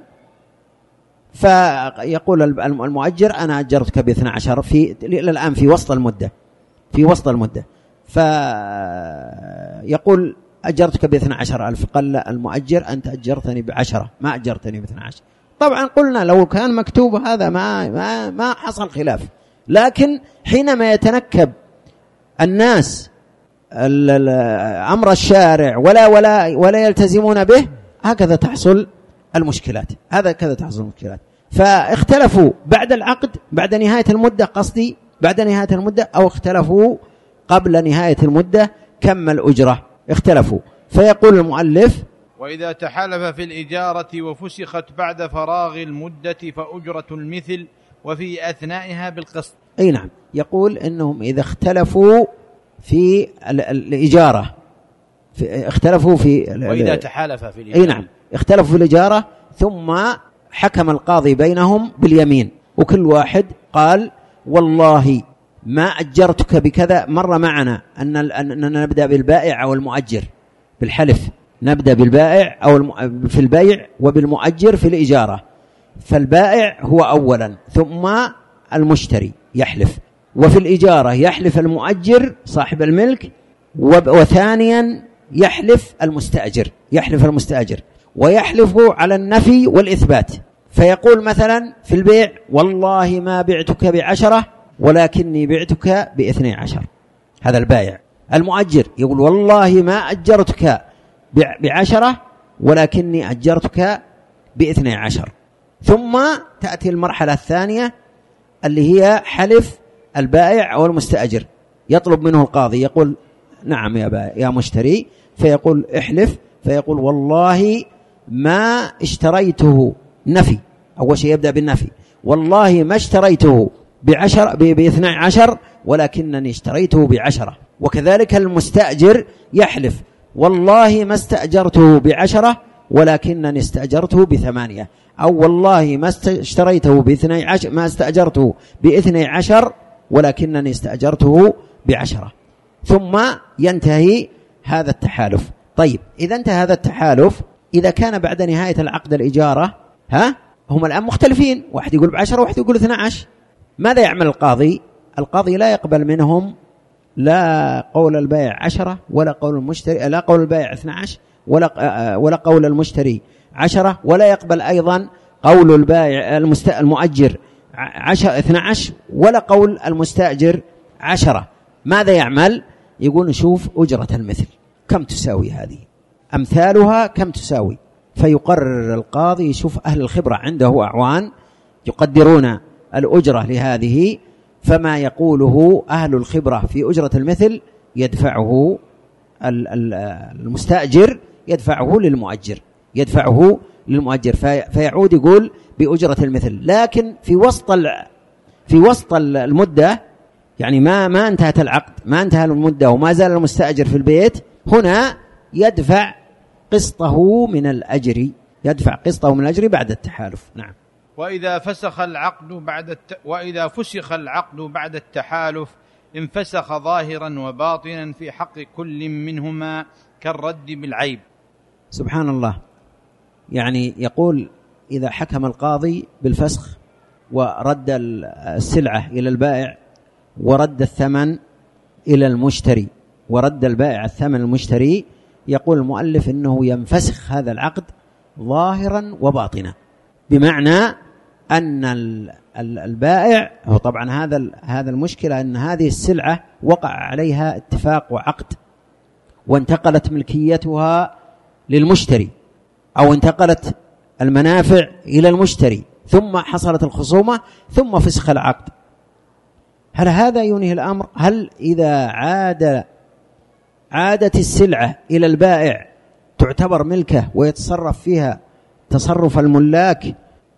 فيقول المؤجر أنا أجرتك باثنى عشر في الآن في وسط المدة، في وسط المدة، فيقول أجرتك باثنى عشر ألف، قال لا المؤجر أنت أجرتني بعشرة ما أجرتني باثنى عشر. طبعا قلنا لو كان مكتوب هذا ما ما ما حصل خلاف، لكن حينما يتنكب الناس أمر الشارع ولا ولا ولا يلتزمون به، هكذا تحصل المشكلات، هذا كذا تحصل المشكلات. فاختلفوا بعد العقد، بعد نهاية المدة، قصدي بعد نهاية المدة، أو اختلفوا قبل نهاية المدة كم الأجرة، اختلفوا. فيقول المؤلف وإذا تحالف في الإجارة وفسخت بعد فراغ المدة فأجرة المثل وفي أثنائها بالقسط. أي نعم، يقول إنهم إذا اختلفوا في الإجارة، في اختلفوا في وإذا تحالف في الإجارة، أي نعم، اختلفوا في الإجارة ثم حكم القاضي بينهم باليمين، وكل واحد قال والله ما أجرتك بكذا. مر معنا أن أننا نبدأ بالبائع أو المؤجر بالحلف، نبدأ بالبائع أو في البيع وبالمؤجر في الإجارة. فالبائع هو أولا ثم المشتري يحلف، وفي الإجارة يحلف المؤجر صاحب الملك، وثانيا يحلف المستأجر، يحلف المستأجر ويحلف على النفي والإثبات. فيقول مثلا في البيع والله ما بعتك بعشرة ولكني بعتك باثني عشر، هذا البائع. المؤجر يقول والله ما أجرتك بعشرة ولكني أجرتك باثني عشر. ثم تأتي المرحلة الثانية اللي هي حلف البائع أو المستأجر، يطلب منه القاضي يقول نعم يا بائع يا مشتري، فيقول احلف، فيقول والله ما اشتريته، نفي، أول شيء يبدأ بالنفي، والله ما اشتريته بعشر باثني عشر ولكنني اشتريته بعشرة. وكذلك المستأجر يحلف والله ما استأجرته بعشرة ولكنني استأجرته بثمانية، أو والله ما اشتريته باثني عشر، ما استأجرته باثني عشر ولكنني استأجرته بعشرة، ثم ينتهي هذا التحالف. طيب إذا انتهى هذا التحالف، إذا كان بعد نهاية العقد الإجارة ها هم الآن مختلفين، واحد يقول بعشرة واحد يقول اثنى عشر، ماذا يعمل القاضي؟ القاضي لا يقبل منهم لا قول البائع عشرة ولا قول المشتري، لا قول البائع اثنى عشر ولا ولا قول المشتري عشرة، ولا يقبل أيضا قول البائع المؤجر عشرة اثنى عشر ولا قول المستأجر عشرة. ماذا يعمل؟ يقول نشوف أجرة المثل كم تساوي، هذه أمثالها كم تساوي، فيقرر القاضي، يشوف أهل الخبرة عنده أعوان يقدرون الأجرة لهذه، فما يقوله أهل الخبرة في أجرة المثل يدفعه المستأجر، يدفعه للمؤجر، يدفعه للمؤجر فيعود يقول بأجرة المثل. لكن في وسط في وسط المدة، يعني ما ما انتهت العقد، ما انتهى المدة وما زال المستأجر في البيت، هنا يدفع قسطه من الأجر، يدفع قسطه من الأجر بعد التحالف. نعم. وإذا فسخ العقد بعد الت... وإذا فسخ العقد بعد التحالف انفسخ ظاهرا وباطنا في حق كل منهما كالرد بالعيب. سبحان الله، يعني يقول إذا حكم القاضي بالفسخ ورد السلعة إلى البائع ورد الثمن إلى المشتري ورد البائع الثمن المشتري، يقول المؤلف إنه ينفسخ هذا العقد ظاهرا وباطنا، بمعنى أن البائع هو طبعا هذا هذا المشكلة أن هذه السلعة وقع عليها اتفاق وعقد وانتقلت ملكيتها للمشتري أو انتقلت المنافع إلى المشتري، ثم حصلت الخصومة ثم فسخ العقد. هل هذا ينهي الأمر؟ هل إذا عاد عادت السلعة إلى البائع تعتبر ملكه ويتصرف فيها تصرف الملاك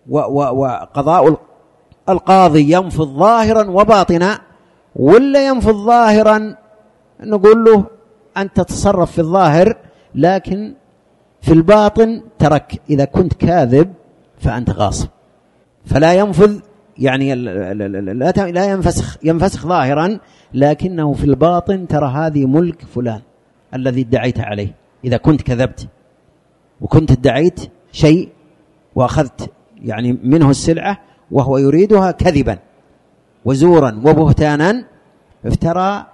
وقضاء القاضي ينفذ ظاهرا وباطنا، ولا ينفذ ظاهرا نقول له أنت تتصرف في الظاهر لكن في الباطن ترك، إذا كنت كاذب فأنت غاصب، فلا ينفذ، يعني لا ينفسخ ينفسخ ظاهرا لكنه في الباطن ترى هذه ملك فلان الذي ادعيت عليه. إذا كنت كذبت وكنت ادعيت شيء وأخذت يعني منه السلعة وهو يريدها كذبا وزورا وبهتانا، افترى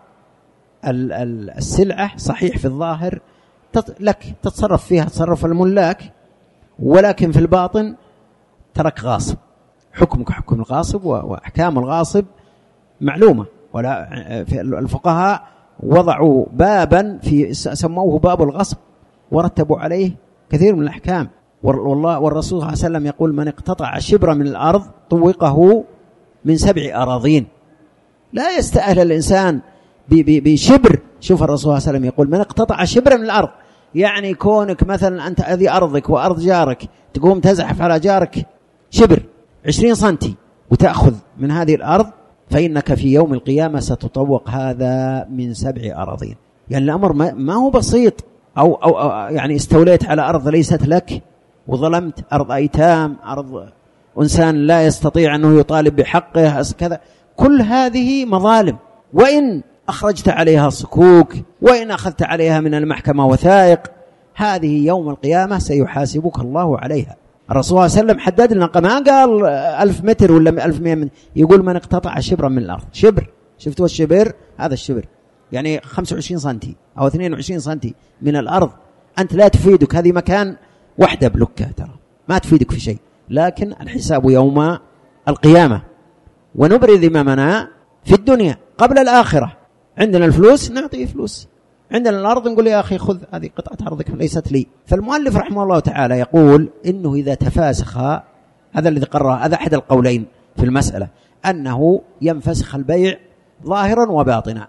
السلعة صحيح في الظاهر لك تتصرف فيها تصرف الملاك، ولكن في الباطن ترك غاصب. حكمك حكم الغاصب وأحكام الغاصب معلومة، ولا في الفقهاء وضعوا بابا في سموه باب الغصب ورتبوا عليه كثير من الأحكام. والله والرسول صلى الله عليه وسلم يقول من اقتطع شبرا من الأرض طوقه من سبع أراضين. لا يستأهل الإنسان بشبر. شوف الرسول صلى الله عليه وسلم يقول من اقتطع شبرا من الأرض، يعني كونك مثلا أنت هذه أرضك وأرض جارك تقوم تزحف على جارك شبر عشرين سنتي وتأخذ من هذه الأرض، فإنك في يوم القيامة ستطوق هذا من سبع أراضين. يعني الأمر ما هو بسيط، أو, أو, أو يعني استوليت على أرض ليست لك وظلمت، أرض أيتام، أرض إنسان لا يستطيع أنه يطالب بحقه كذا، كل هذه مظالم. وإن أخرجت عليها صكوك وإن أخذت عليها من المحكمة وثائق، هذه يوم القيامة سيحاسبك الله عليها. الرسول صلى الله عليه وسلم حدد لنا، ما قال ألف متر ولا ألف مئة متر، يقول من اقتطع شبرا من الأرض. شبر، شفتوا الشبر؟ هذا الشبر يعني خمسة وعشرين سنتي أو اثنين وعشرين سنتي من الأرض، أنت لا تفيدك، هذه مكان وحدة بلوكة ترى ما تفيدك في شيء، لكن الحساب يوم القيامة. ونبرز ذممنا في الدنيا قبل الآخرة. عندنا الفلوس نعطيه فلوس، عندنا الأرض نقول يا أخي خذ هذه قطعة أرضك ليست لي. فالمؤلف رحمه الله تعالى يقول إنه إذا تفاسخ، هذا الذي قرره، هذا أحد القولين في المسألة، أنه ينفسخ البيع ظاهرا وباطنا.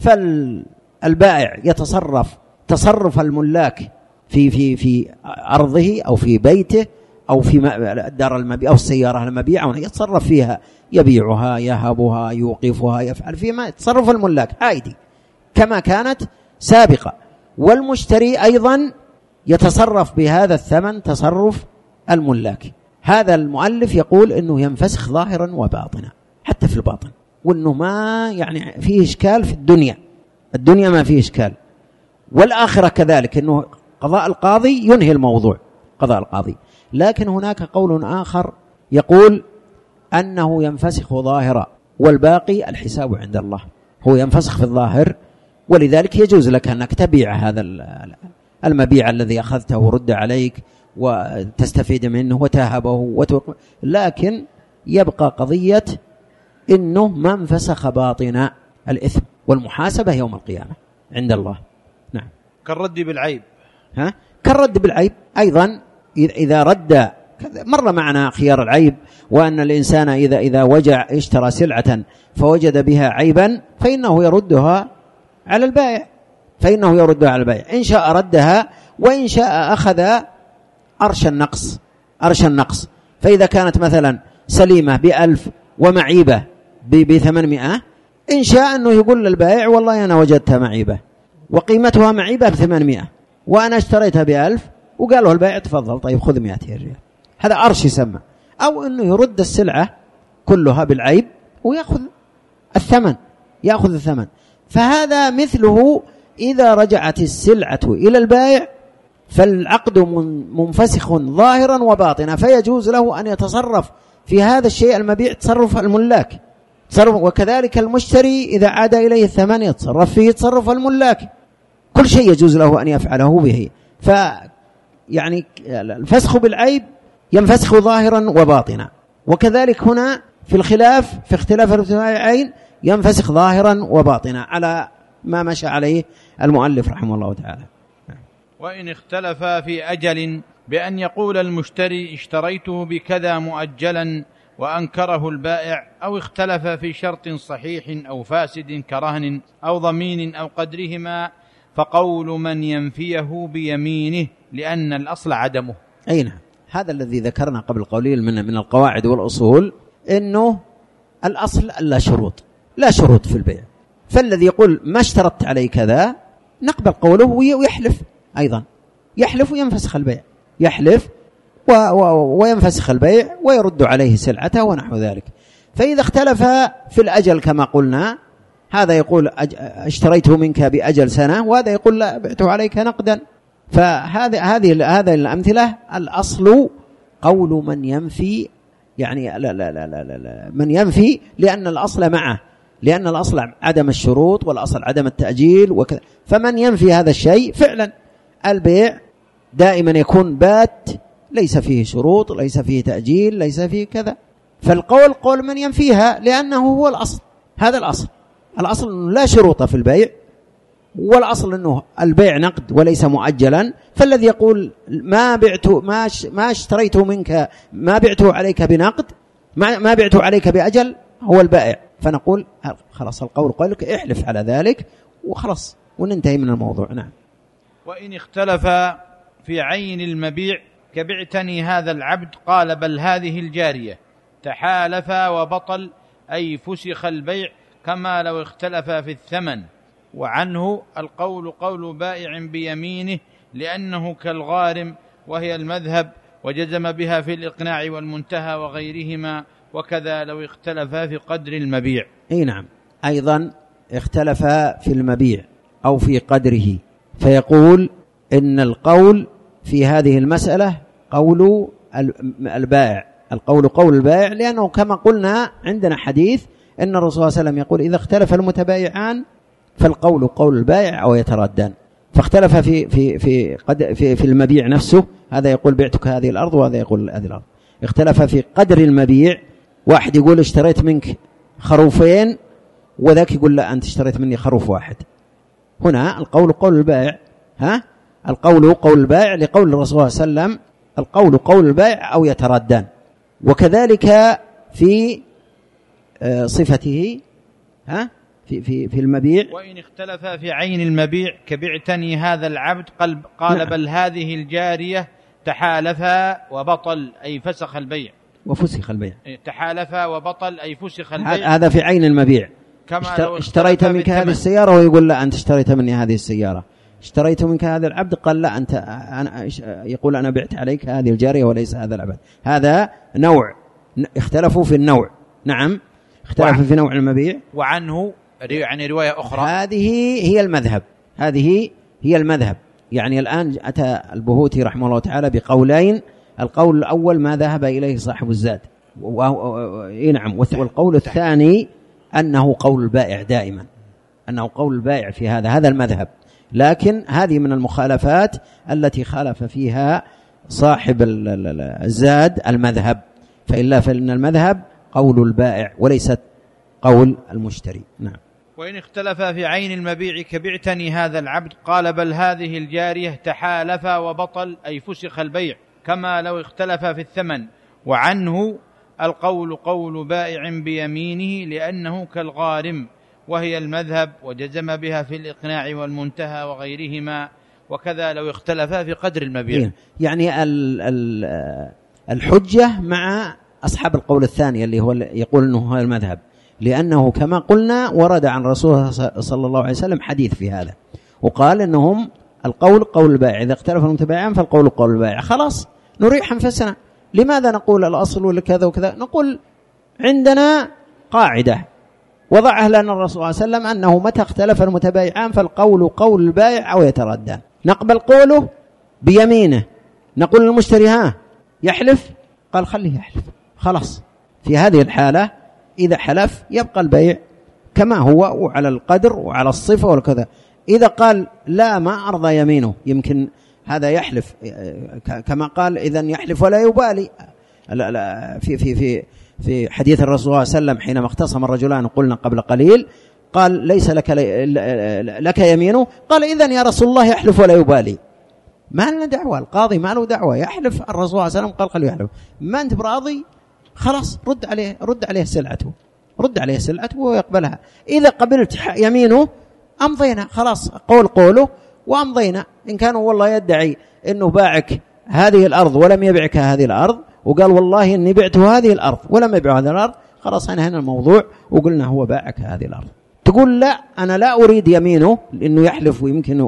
فالبائع يتصرف تصرف الملاك في في في أرضه أو في بيته أو في الدار المبيع أو السيارة المبيعة، يتصرف فيها، يبيعها، يهبها، يوقفها، يفعل فيما تصرف الملاك عادي كما كانت سابقة. والمشتري أيضا يتصرف بهذا الثمن تصرف الملاك. هذا المؤلف يقول إنه ينفسخ ظاهرا وباطنا حتى في الباطن، وإنه ما يعني فيه إشكال في الدنيا، الدنيا ما فيه إشكال، والآخرة كذلك، إنه قضاء القاضي ينهي الموضوع قضاء القاضي. لكن هناك قول آخر يقول أنه ينفسخ ظاهرا والباقي الحساب عند الله. هو ينفسخ في الظاهر، ولذلك يجوز لك أنك تبيع هذا المبيع الذي أخذته ورد عليك وتستفيد منه وتهبه وتوقف، لكن يبقى قضية إنه ما انفسخ باطنا الإثم والمحاسبة يوم القيامة عند الله. نعم. كالرد بالعيب. ها؟ كالرد بالعيب أيضا، إذا رد، مر معنا خيار العيب، وأن الإنسان إذا إذا وجع اشترى سلعة فوجد بها عيبا فإنه يردها على البائع، فإنه يردها على البائع، إن شاء ردها وإن شاء أخذ أرش النقص أرش النقص فإذا كانت مثلا سليمة بألف ومعيبة بثمانمائة، إن شاء أنه يقول للبائع والله أنا وجدتها معيبة وقيمتها معيبة بثمانمائة وأنا اشتريتها بألف، وقال له البائع تفضل طيب خذ مئتين ريال، هذا أرش يسمى. أو أنه يرد السلعة كلها بالعيب ويأخذ الثمن يأخذ الثمن. فهذا مثله إذا رجعت السلعة إلى البائع فالعقد منفسخ ظاهرا وباطنا، فيجوز له أن يتصرف في هذا الشيء المبيع تصرف الملاك تصرف، وكذلك المشتري إذا عاد إليه الثمن يتصرف فيه تصرف الملاك، كل شيء يجوز له أن يفعله به. ف يعني الفسخ بالعيب ينفسخ ظاهرا وباطنا، وكذلك هنا في الخلاف في اختلاف المتبايعين ينفسخ ظاهرا وباطنا على ما مشى عليه المؤلف رحمه الله تعالى. وإن اختلفا في أجل بأن يقول المشتري اشتريته بكذا مؤجلا وأنكره البائع، أو اختلف في شرط صحيح أو فاسد كرهن أو ضمين أو قدرهما، فقول من ينفيه بيمينه لأن الأصل عدمه. أي نعم، هذا الذي ذكرنا قبل قليل من من القواعد والأصول، إنه الأصل لا شروط لا شروط في البيع، فالذي يقول ما اشترطت عليه كذا نقبل قوله ويحلف أيضا، يحلف وينفسخ البيع، يحلف و و وينفسخ البيع ويرد عليه سلعته ونحو ذلك. فإذا اختلف في الأجل كما قلنا، هذا يقول اشتريته منك بأجل سنة، وهذا يقول لا بعته عليك نقدا، فهذه هذه هذه الأمثلة الأصل قول من ينفي، يعني لا لا لا لا لا من ينفي، لأن الأصل معه، لأن الأصل عدم الشروط والأصل عدم التأجيل وكذا. فمن ينفي هذا الشيء فعلا البيع دائما يكون بات، ليس فيه شروط، ليس فيه تأجيل، ليس فيه كذا. فالقول قول من ينفيها، لأنه هو الأصل، هذا الأصل الأصل أنه لا شروط في البيع، والأصل أنه البيع نقد وليس مؤجلا. فالذي يقول ما بعته ما ما اشتريته منك، ما بعته عليك بنقد، ما ما بعته عليك بأجل، هو البائع. فنقول خلاص القول قولك احلف على ذلك وخلاص وننتهي من الموضوع. نعم. وإن اختلف في عين المبيع كبعتني هذا العبد، قال بل هذه الجارية، تحالفا وبطل أي فسخ البيع، كما لو اختلف في الثمن. وعنه القول قول بائع بيمينه، لأنه كالغارم وهي المذهب، وجزم بها في الإقناع والمنتهى وغيرهما، وكذا لو اختلف في قدر المبيع. أي نعم، أيضا اختلف في المبيع أو في قدره، فيقول إن القول في هذه المسألة قول البائع، القول قول البائع، لأنه كما قلنا عندنا حديث أن الرسول صلى الله عليه وسلم يقول إذا اختلف المتبايعان فالقول قول البائع أو يتردان. فاختلف في في في قد في في المبيع نفسه، هذا يقول بعتك هذه الأرض وهذا يقول هذه الأرض. اختلف في قدر المبيع، واحد يقول اشتريت منك خروفين وذاك يقول لا أنت اشتريت مني خروف واحد. هنا القول قول البائع، ها القول قول البائع لقول الرسول صلى الله عليه وسلم القول قول البائع أو يتردان. وكذلك في صفته، ها في في في المبيع. وإن اختلف في عين المبيع كبعتني هذا العبد، قال نعم. بل هذه الجارية، تحالفا وبطل أي فسخ البيع وفسخ البيع، تحالفا وبطل أي فسخ البيع، هذا في عين المبيع. كما اشتريت منك هذه السيارة ويقول لا أنت اشتريت مني هذه السيارة، اشتريت منك هذا العبد، قال لا أنت أنا يقول أنا بعت عليك هذه الجارية وليس هذا العبد. هذا نوع، اختلفوا في النوع. نعم اختلفوا في نوع المبيع. وعنه يعني رواية أخرى. هذه هي المذهب، هذه هي المذهب. يعني الآن أتى البهوتي رحمه الله تعالى بقولين. القول الأول ما ذهب إليه صاحب الزاد، نعم، والقول الثاني أنه قول البائع دائما، أنه قول البائع في هذا هذا المذهب. لكن هذه من المخالفات التي خالف فيها صاحب الزاد المذهب، فإلا فإن المذهب قول البائع وليست قول المشتري. نعم. وإن اختلف في عين المبيع كبعتني هذا العبد، قال بل هذه الجارية تحالف وبطل، أي فسخ البيع، كما لو اختلف في الثمن. وعنه القول قول بائع بيمينه لأنه كالغارم، وهي المذهب، وجزم بها في الإقناع والمنتهى وغيرهما. وكذا لو اختلف في قدر المبيع. يعني الحجة مع أصحاب القول الثاني اللي هو يقول أنه هو المذهب، لأنه كما قلنا ورد عن رسول صلى الله عليه وسلم حديث في هذا، وقال أنهم القول قول البائع، إذا اختلف المتبايعان فالقول قول البائع. خلاص نريح أنفسنا. لماذا نقول الأصل لكذا وكذا؟ نقول عندنا قاعدة وضعها لنا الرسول صلى الله عليه وسلم أنه متى اختلف المتبايعان فالقول قول البائع أو يتردى. نقبل قوله بيمينه، نقول للمشتري ها يحلف، قال خليه يحلف. خلاص في هذه الحالة إذا حلف يبقى البيع كما هو وعلى القدر وعلى الصفة والكذا. إذا قال لا ما أرضى يمينه، يمكن هذا يحلف كما قال إذن يحلف ولا يبالي. لا لا في في في في حديث الرسول صلى الله عليه وسلم حينما اختصم الرجلان قلنا قبل قليل، قال ليس لك لك يمينه، قال إذن يا رسول الله يحلف ولا يبالي. ما لنا دعوة، القاضي ما له دعوة، يحلف. الرسول صلى الله عليه وسلم قال خليه يحلف. ما أنت براضي خلاص رد عليه، رد عليه سلعته، رد عليه سلعته ويقبلها. إذا قبلت يمينه أمضينا، خلاص قول قوله وأمضينا. إن كانوا والله يدعي إنه باعك هذه الأرض ولم يبعك هذه الأرض، وقال والله إني بعته هذه الأرض ولم يبيع هذه الأرض، خلاص أنا هنا الموضوع وقلنا هو باعك هذه الأرض. تقول لا أنا لا أريد يمينه لأنه يحلف ويمكن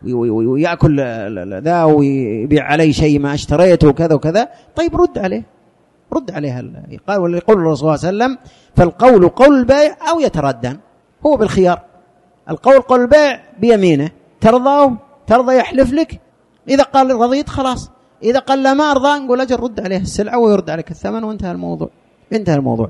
ويأكل ذا ويبيع علي شيء ما اشتريته وكذا وكذا. طيب رد عليه، رد عليها. قال واللي يقول الرسول صلى الله عليه وسلم فالقول قول البائع أو يتردن، هو بالخيار. القول قول البائع بيمينه، ترضاه ترضى يحلف لك، إذا قال رضيت خلاص، إذا قال لا ما أرضى نقول أجل رد عليه السلعة ويرد عليك الثمن وانتهى الموضوع، انتهى الموضوع.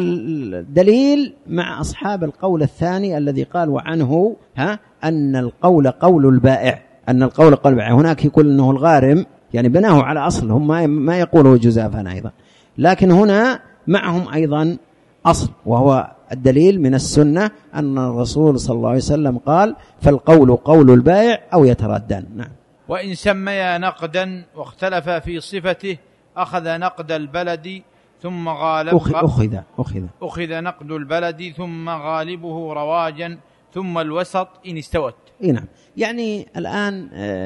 فالدليل مع أصحاب القول الثاني الذي قال وعنه ها أن القول قول البائع، أن القول قول البائع. هناك يقول أنه الغارم يعني بناه على أصل، هم ما يقوله جزافا أيضا، لكن هنا معهم أيضا أصل، وهو الدليل من السنة أن الرسول صلى الله عليه وسلم قال فالقول قول البائع أو يتردن. نعم. وإن سميا نقدا واختلف في صفته أخذ نقد البلد ثم غالب أخذ أخذ أخذ, أخذ نقد البلد ثم غالبه رواجا ثم الوسط إن استوت. نعم. يعني الآن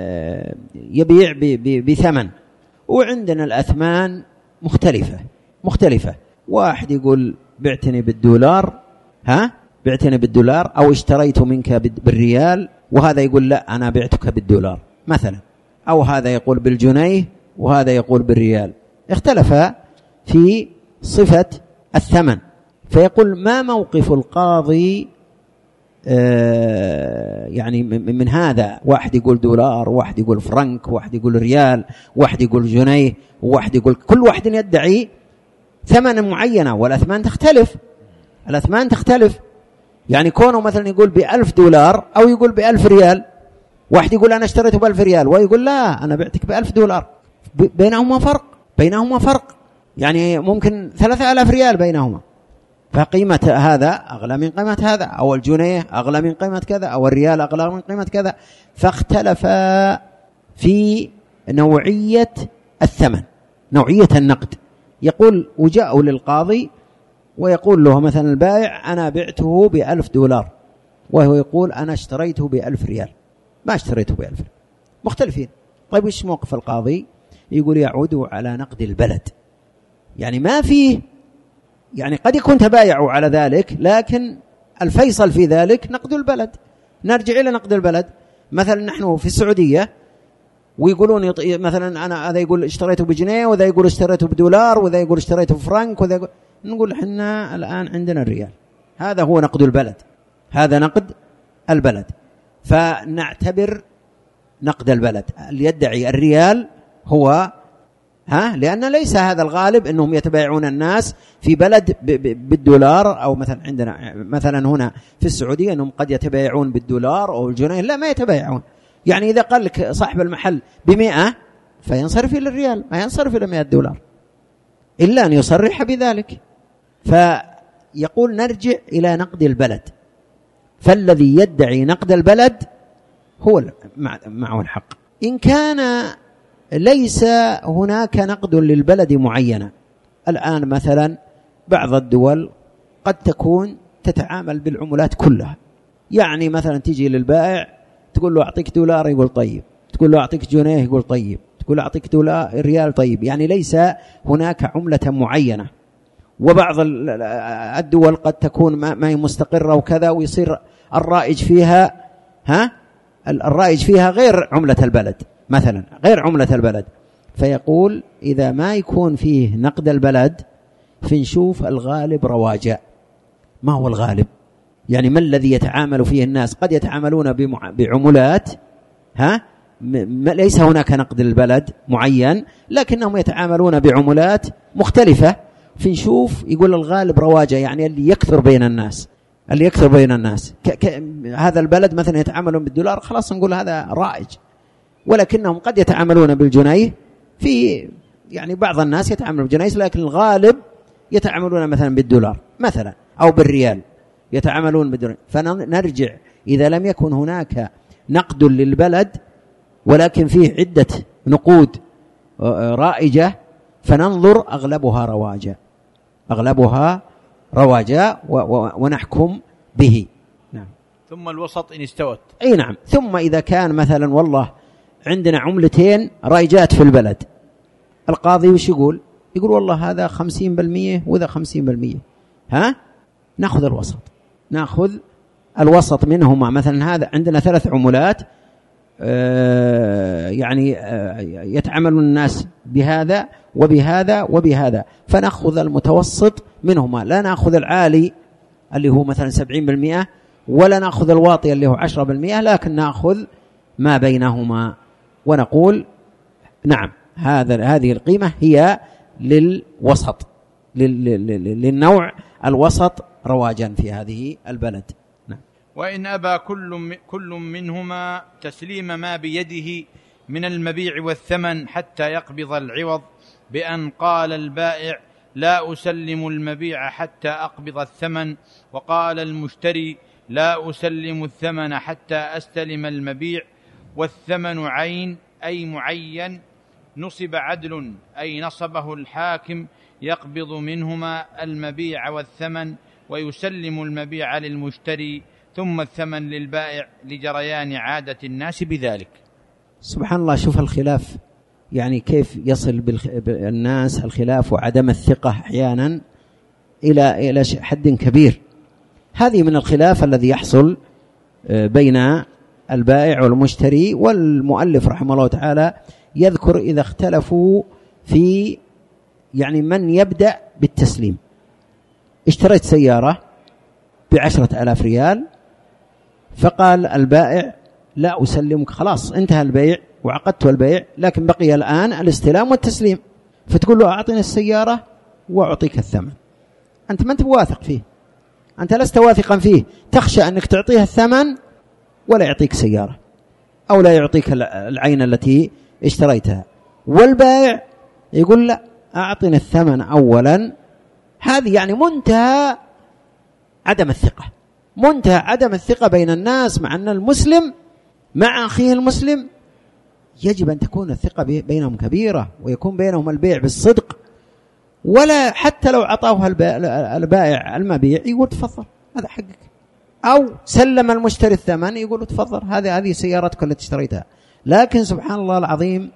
يبيع بثمن، وعندنا الأثمان مختلفة مختلفة. واحد يقول بعتني بالدولار، ها بعتني بالدولار، أو اشتريت منك بالريال، وهذا يقول لا أنا بعتك بالدولار مثلا، أو هذا يقول بالجنيه وهذا يقول بالريال. اختلف في صفة الثمن، فيقول ما موقف القاضي آه يعني من هذا؟ واحد يقول دولار، واحد يقول فرنك، واحد يقول ريال، واحد يقول جنيه، وواحد يقول، كل واحد يدعي ثمن معينة، والأثمان تختلف، الأثمان تختلف. يعني كونه مثلا يقول بألف دولار أو يقول بألف ريال، واحد يقول أنا اشتريته بألف ريال ويقول لا أنا بعتك بألف دولار، بينهما فرق، بينهما فرق يعني ممكن ثلاثة آلاف ريال بينهما، فقيمة هذا أغلى من قيمة هذا، أو الجنيه أغلى من قيمة كذا، أو الريال أغلى من قيمة كذا. فاختلف في نوعية الثمن، نوعية النقد. يقول وجاءوا للقاضي ويقول له مثلا البائع أنا بعته بألف دولار، وهو يقول أنا اشتريته بألف ريال، ما اشتريته بألف ريال، مختلفين. طيب إيش موقف القاضي؟ يقول يعود على نقد البلد. يعني ما فيه، يعني قد يكون تبايعوا على ذلك، لكن الفيصل في ذلك نقد البلد. نرجع إلى نقد البلد. مثلا نحن في السعودية ويقولون يط... مثلا أنا هذا يقول اشتريته بجنيه وذا يقول اشتريته بدولار وذا يقول اشتريته بفرنك وذا يقول... نقول إحنا الآن عندنا الريال، هذا هو نقد البلد، هذا نقد البلد، فنعتبر نقد البلد اللي يدعي الريال هو ها، لأن ليس هذا الغالب أنهم يتبايعون الناس في بلد بالدولار، أو مثلا عندنا مثلا هنا في السعودية أنهم قد يتبايعون بالدولار أو الجنيه، لا ما يتبايعون. يعني إذا قال لك صاحب المحل بمئة فينصرف إلى الريال، ما ينصرف إلى مئة دولار إلا أن يصرح بذلك. فيقول نرجع إلى نقد البلد، فالذي يدعي نقد البلد هو معه الحق. إن كان ليس هناك نقد للبلد معينة، الآن مثلا بعض الدول قد تكون تتعامل بالعملات كلها، يعني مثلا تيجي للبائع تقول له أعطيك دولار يقول طيب، تقول له أعطيك جنيه يقول طيب، تقول له أعطيك دولار ريال طيب، يعني ليس هناك عملة معينة. وبعض الدول قد تكون ما هي مستقرة وكذا، ويصير الرائج فيها ها الرائج فيها غير عملة البلد، مثلا غير عملة البلد. فيقول إذا ما يكون فيه نقد البلد فنشوف الغالب رواجا. ما هو الغالب؟ يعني ما الذي يتعامل فيه الناس؟ قد يتعاملون بعملات ها ليس هناك نقد البلد معين، لكنهم يتعاملون بعملات مختلفة، فنشوف يقول الغالب رواجا، يعني اللي يكثر بين الناس، اللي يكثر بين الناس ك... ك... هذا البلد مثلا يتعاملون بالدولار، خلاص نقول هذا رائج. ولكنهم قد يتعاملون بالجنيه، في يعني بعض الناس يتعاملون بالجنيه، لكن الغالب يتعاملون مثلا بالدولار مثلا أو بالريال، يتعاملون بالدولار. فنرجع إذا لم يكن هناك نقد للبلد ولكن فيه عدة نقود رائجة، فننظر أغلبها رواجا، أغلبها رواجا ونحكم به. نعم. ثم الوسط إن استوت. أي نعم. ثم إذا كان مثلا والله عندنا عملتين رائجات في البلد، القاضي وش يقول؟ يقول والله هذا خمسين بالمية وذا خمسين بالمية، ها نأخذ الوسط، نأخذ الوسط منهما. مثلا هذا عندنا ثلاث عملات آه يعني آه يتعاملون الناس بهذا وبهذا وبهذا، فنأخذ المتوسط منهما، لا نأخذ العالي اللي هو مثلا سبعين بالمئة ولا نأخذ الواطي اللي هو عشرة بالمئة، لكن نأخذ ما بينهما ونقول نعم هذا هذه القيمة هي للوسط، للنوع الوسط رواجا في هذه البلد. نعم. وإن أبى كل كل منهما تسليم ما بيده من المبيع والثمن حتى يقبض العوض، بأن قال البائع لا أسلم المبيع حتى أقبض الثمن، وقال المشتري لا أسلم الثمن حتى أستلم المبيع، والثمن عين أي معين، نصب عدل أي نصبه الحاكم، يقبض منهما المبيع والثمن ويسلم المبيع للمشتري، ثم الثمن للبائع لجريان عادة الناس بذلك. سبحان الله. شوف الخلاف، يعني كيف يصل بالناس الخلاف وعدم الثقة أحيانا إلى إلى حد كبير. هذه من الخلاف الذي يحصل بين البائع والمشتري. والمؤلف رحمه الله تعالى يذكر إذا اختلفوا في يعني من يبدأ بالتسليم. اشتريت سيارة بعشرة آلاف ريال، فقال البائع لا أسلمك، خلاص انتهى البيع وعقدت البيع، لكن بقي الآن الاستلام والتسليم. فتقول له أعطيني السيارة وأعطيك الثمن. أنت ما أنت واثق فيه، أنت لست واثقا فيه، تخشى أنك تعطيه الثمن ولا يعطيك سيارة أو لا يعطيك العين التي اشتريتها. والبائع يقول لا أعطني الثمن أولا. هذه يعني منتهى عدم الثقة، منتهى عدم الثقة بين الناس، مع أن المسلم مع أخيه المسلم يجب أن تكون الثقة بينهم كبيرة، ويكون بينهم البيع بالصدق. ولا حتى لو عطاه البائع المبيع يقول تفضل هذا حقك، أو سلم المشتري الثمن يقول تفضل هذه هذه سيارتك التي اشتريتها. لكن سبحان الله العظيم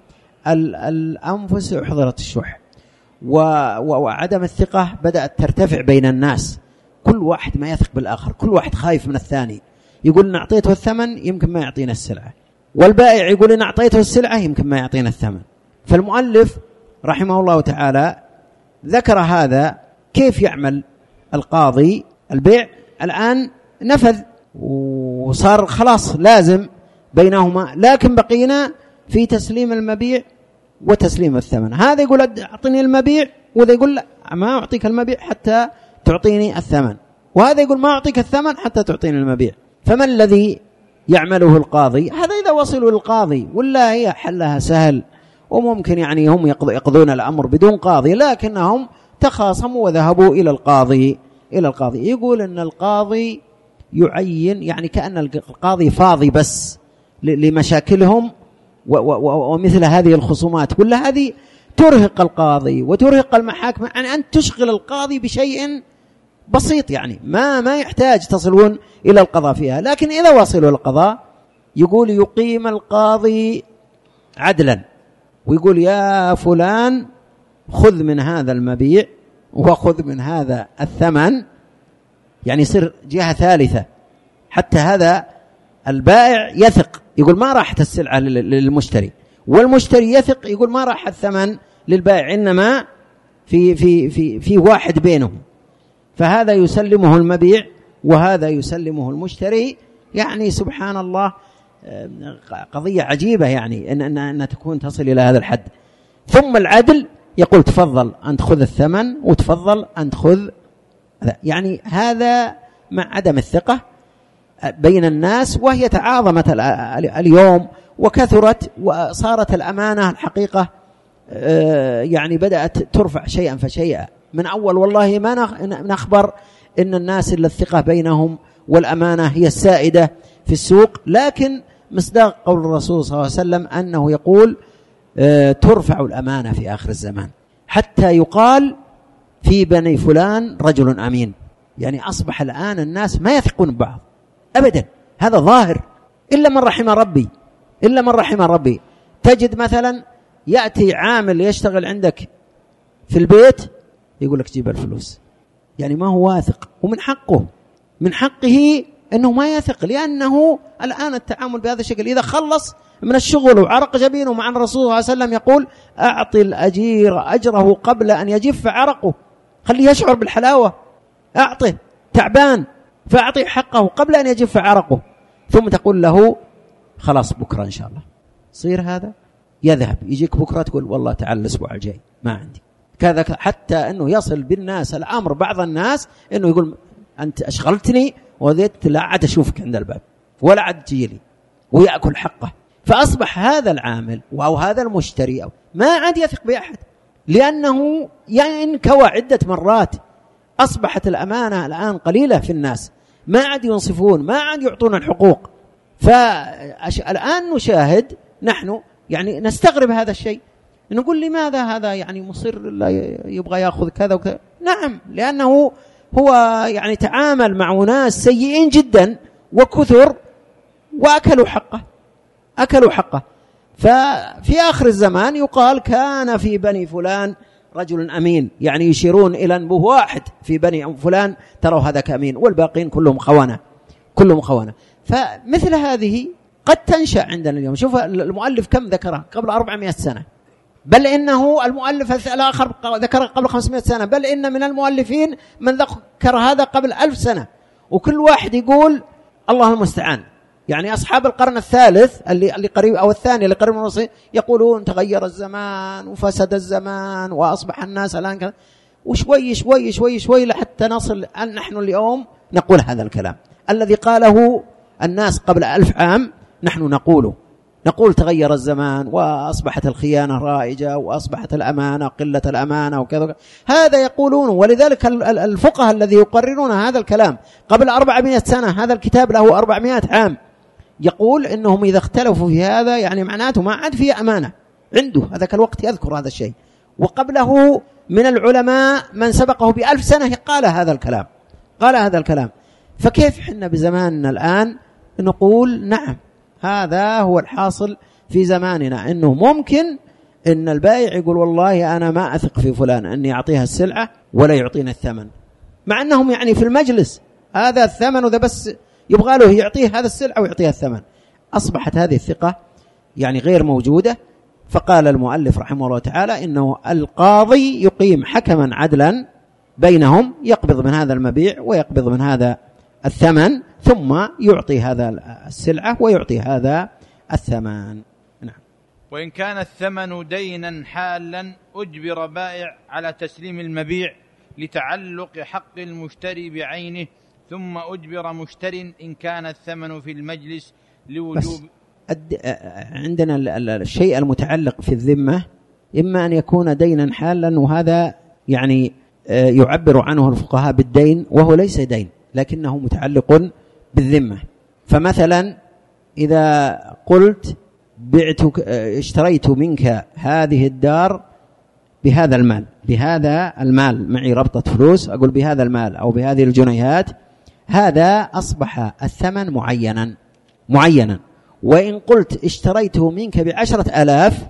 الأنفس أحضرت الشح، وعدم الثقة بدأت ترتفع بين الناس، كل واحد ما يثق بالآخر، كل واحد خايف من الثاني، يقول نعطيته الثمن يمكن ما يعطينا السلعة، والبائع يقول إن أعطيته السلعة يمكن ما يعطينا الثمن. فالمؤلف رحمه الله تعالى ذكر هذا كيف يعمل القاضي. البيع الآن نفذ وصار خلاص لازم بينهما، لكن بقينا في تسليم المبيع وتسليم الثمن. هذا يقول أعطني المبيع، وذا يقول لا ما أعطيك المبيع حتى تعطيني الثمن، وهذا يقول ما أعطيك الثمن حتى تعطيني المبيع. فما الذي يعمله القاضي؟ هذا إذا وصلوا للقاضي، ولا هي حلها سهل وممكن يعني هم يقضون الأمر بدون قاضي، لكنهم تخاصموا وذهبوا إلى القاضي إلى القاضي يقول إن القاضي يعين، يعني كأن القاضي فاضي بس لمشاكلهم ومثل هذه الخصومات كلها هذه ترهق القاضي وترهق المحاكم، يعني أن تشغل القاضي بشيء بسيط، يعني ما ما يحتاج تصلون إلى القضاء فيها. لكن إذا وصلوا القضاء يقول يقيم القاضي عدلا ويقول يا فلان خذ من هذا المبيع وخذ من هذا الثمن، يعني يصير جهة ثالثة حتى هذا البائع يثق يقول ما راحت السلعة للمشتري، والمشتري يثق يقول ما راح الثمن للبائع، إنما في في في في واحد بينهم، فهذا يسلمه المبيع وهذا يسلمه المشتري. يعني سبحان الله قضية عجيبة، يعني أن أن تكون تصل إلى هذا الحد. ثم العدل يقول تفضل أنت خذ الثمن وتفضل أنت خذ، يعني هذا مع عدم الثقة بين الناس، وهي تعاظمت اليوم وكثرت وصارت الأمانة الحقيقة يعني بدأت ترفع شيئا فشيئا. من أول والله ما نخبر إن الناس اللي الثقة بينهم والأمانة هي السائدة في السوق، لكن مصداق قول الرسول صلى الله عليه وسلم أنه يقول ترفع الأمانة في آخر الزمان حتى يقال في بني فلان رجل أمين. يعني أصبح الآن الناس ما يثقون ببعض أبدا، هذا ظاهر إلا من رحم ربي إلا من رحم ربي. تجد مثلا يأتي عامل يشتغل عندك في البيت يقول لك جيب الفلوس، يعني ما هو واثق، ومن حقه من حقه أنه ما يثق، لأنه الآن التعامل بهذا الشكل. إذا خلص من الشغل وعرق جبينه مع الرسول صلى الله عليه وسلم يقول أعطي الأجير أجره قبل أن يجف عرقه، خليه يشعر بالحلاوة، أعطه تعبان فأعطي حقه قبل أن يجف عرقه، ثم تقول له خلاص بكرة إن شاء الله. صير هذا يذهب يجيك بكرة تقول والله تعال الأسبوع الجاي ما عندي كذا، حتى أنه يصل بالناس الأمر بعض الناس أنه يقول أنت أشغلتني وذيت لا عاد أشوفك عند الباب ولا عاد تجيلي، ويأكل حقه. فأصبح هذا العامل أو هذا المشتري أو ما عاد يثق بأحد، لأنه ينكوى عدة مرات. أصبحت الأمانة الآن قليلة في الناس، ما عاد ينصفون، ما عاد يعطون الحقوق. فالآن نشاهد نحن يعني نستغرب هذا الشيء، نقول لماذا هذا يعني مصر لا يبغى يأخذ كذا وكذا؟ نعم، لأنه هو يعني تعامل مع ناس سيئين جدا وكثر وأكلوا حقه أكلوا حقه. ففي آخر الزمان يقال كان في بني فلان رجل أمين، يعني يشيرون إلى أنه واحد في بني فلان تروا هذا كأمين والباقين كلهم خونة كلهم خونة. فمثل هذه قد تنشأ عندنا اليوم. شوف المؤلف كم ذكرها قبل أربعمائة سنة، بل إنه المؤلف الآخر ذكر قبل خمسمائة سنة، بل إن من المؤلفين من ذكر هذا قبل ألف سنة، وكل واحد يقول الله المستعان. يعني أصحاب القرن الثالث اللي اللي قريب أو الثاني اللي قريب من الرسول يقولون تغير الزمان وفسد الزمان وأصبح الناس الآن كذا، وشوي شوي شوي شوي لحتى نصل أن نحن اليوم نقول هذا الكلام الذي قاله الناس قبل ألف عام. نحن نقوله نقول تغير الزمان وأصبحت الخيانة رائجة وأصبحت الأمانة قلة الأمانة وكذا، هذا يقولون. ولذلك الفقهاء الذي يقررون هذا الكلام قبل أربعمائة سنة، هذا الكتاب له أربعمائة عام، يقول إنهم إذا اختلفوا في هذا يعني معناته ما عاد فيه أمانة عنده. هذا الوقت يذكر هذا الشيء، وقبله من العلماء من سبقه بألف سنة قال هذا الكلام قال هذا الكلام. فكيف حنا بزماننا الآن نقول نعم هذا هو الحاصل في زماننا، إنه ممكن إن البائع يقول والله أنا ما أثق في فلان أني أعطيها السلعة ولا يعطينا الثمن، مع أنهم يعني في المجلس هذا الثمن وذا بس يبغى له يعطيه هذا السلعة ويعطيها الثمن. أصبحت هذه الثقة يعني غير موجودة. فقال المؤلف رحمه الله تعالى إنه القاضي يقيم حكما عدلا بينهم، يقبض من هذا المبيع ويقبض من هذا الثمن، ثم يعطي هذا السلعة ويعطي هذا الثمن. نعم. وإن كان الثمن دينا حالا أجبر بائع على تسليم المبيع لتعلق حق المشتري بعينه، ثم أجبر مشتر إن كان الثمن في المجلس لوجوب. عندنا الشيء المتعلق في الذمة إما أن يكون دينا حالا، وهذا يعني يعبر عنه الفقهاء بالدين، وهو ليس دين لكنه متعلق بالذمة. فمثلا إذا قلت بعتك اشتريت منك هذه الدار بهذا المال، بهذا المال معي ربطة فلوس، أقول بهذا المال أو بهذه الجنيهات، هذا أصبح الثمن معينا معينا. وإن قلت اشتريته منك بعشرة آلاف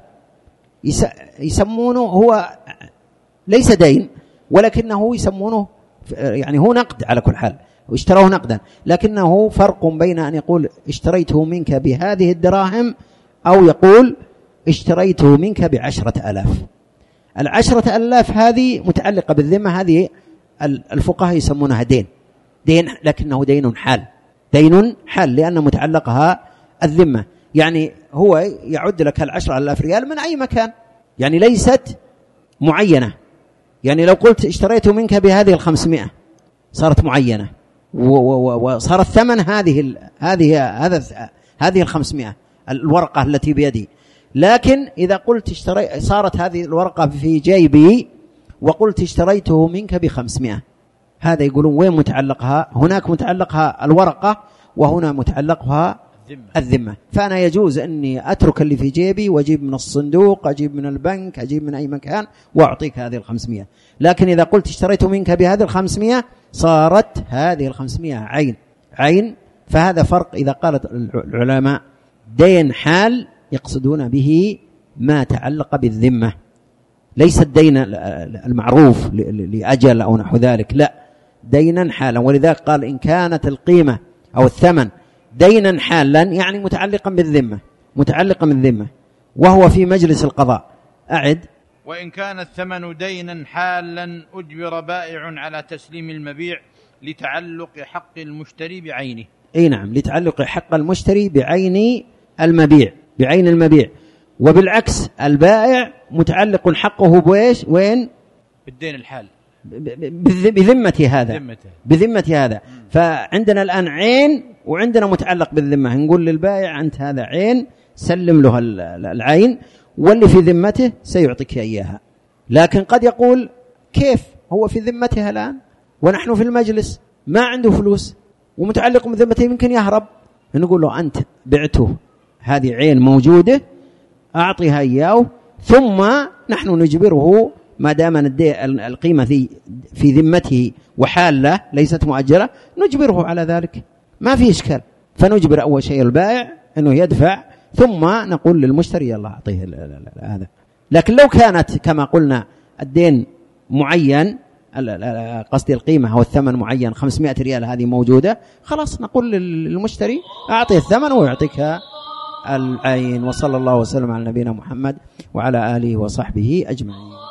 يسمونه هو ليس دين ولكنه يسمونه يعني هو نقد على كل حال، واشتروه نقدا، لكنه فرق بين أن يقول اشتريته منك بهذه الدراهم أو يقول اشتريته منك بعشرة آلاف. العشرة آلاف هذه متعلقة بالذمة، هذه الفقهاء يسمونها دين دين لكنه دين حال، دين حال لأن متعلقها الذمة. يعني هو يعد لك العشرة آلاف ريال من أي مكان، يعني ليست معينة. يعني لو قلت اشتريت منك بهذه الخمسمائة صارت معينة، وصار الثمن هذه هذه هذا هذه الخمسمائة الورقة التي بيدي. لكن إذا قلت اشتري صارت هذه الورقة في جيبي وقلت اشتريته منك بخمسمائة، هذا يقولون وين متعلقها؟ هناك متعلقها الورقة وهنا متعلقها الذمة. فأنا يجوز أني أترك اللي في جيبي وأجيب من الصندوق، أجيب من البنك، أجيب من أي مكان وأعطيك هذه الخمسمائة. لكن إذا قلت اشتريت منك بهذه الخمسمائة صارت هذه الخمسمائة عين عين. فهذا فرق. إذا قالت العلماء دين حال يقصدون به ما تعلق بالذمة، ليس الدين المعروف لأجل أو نحو ذلك، لا، دينا حالا. ولذلك قال إن كانت القيمة أو الثمن دينا حالا يعني متعلقا بالذمة متعلقا بالذمة وهو في مجلس القضاء. أعد. وإن كان الثمن دينا حالا أجبر بائع على تسليم المبيع لتعلق حق المشتري بعينه. أي نعم، لتعلق حق المشتري بعين المبيع بعين المبيع. وبالعكس البائع متعلق حقه بويش وين؟ بالدين الحال، بذمة هذا بذمة هذا. فعندنا الآن عين وعندنا متعلق بالذمة، نقول للبائع أنت هذا عين سلم له العين واللي في ذمته سيعطيك إياها. لكن قد يقول كيف هو في ذمتها الآن ونحن في المجلس ما عنده فلوس ومتعلق بذمته يمكن يهرب، نقول له أنت بعته هذه عين موجودة أعطيها إياه، ثم نحن نجبره ما دام القيمة في ذمته وحالة ليست مؤجلة نجبره على ذلك، ما في إشكال. فنجبر أول شيء البائع أنه يدفع، ثم نقول للمشتري يلا أعطيه هذا. لكن لو كانت كما قلنا الدين معين، قصدي القيمة أو الثمن معين خمسمائة ريال هذه موجودة، خلاص نقول للمشتري أعطيه الثمن ويعطيك العين. وصلى الله وسلم على نبينا محمد وعلى آله وصحبه أجمعين.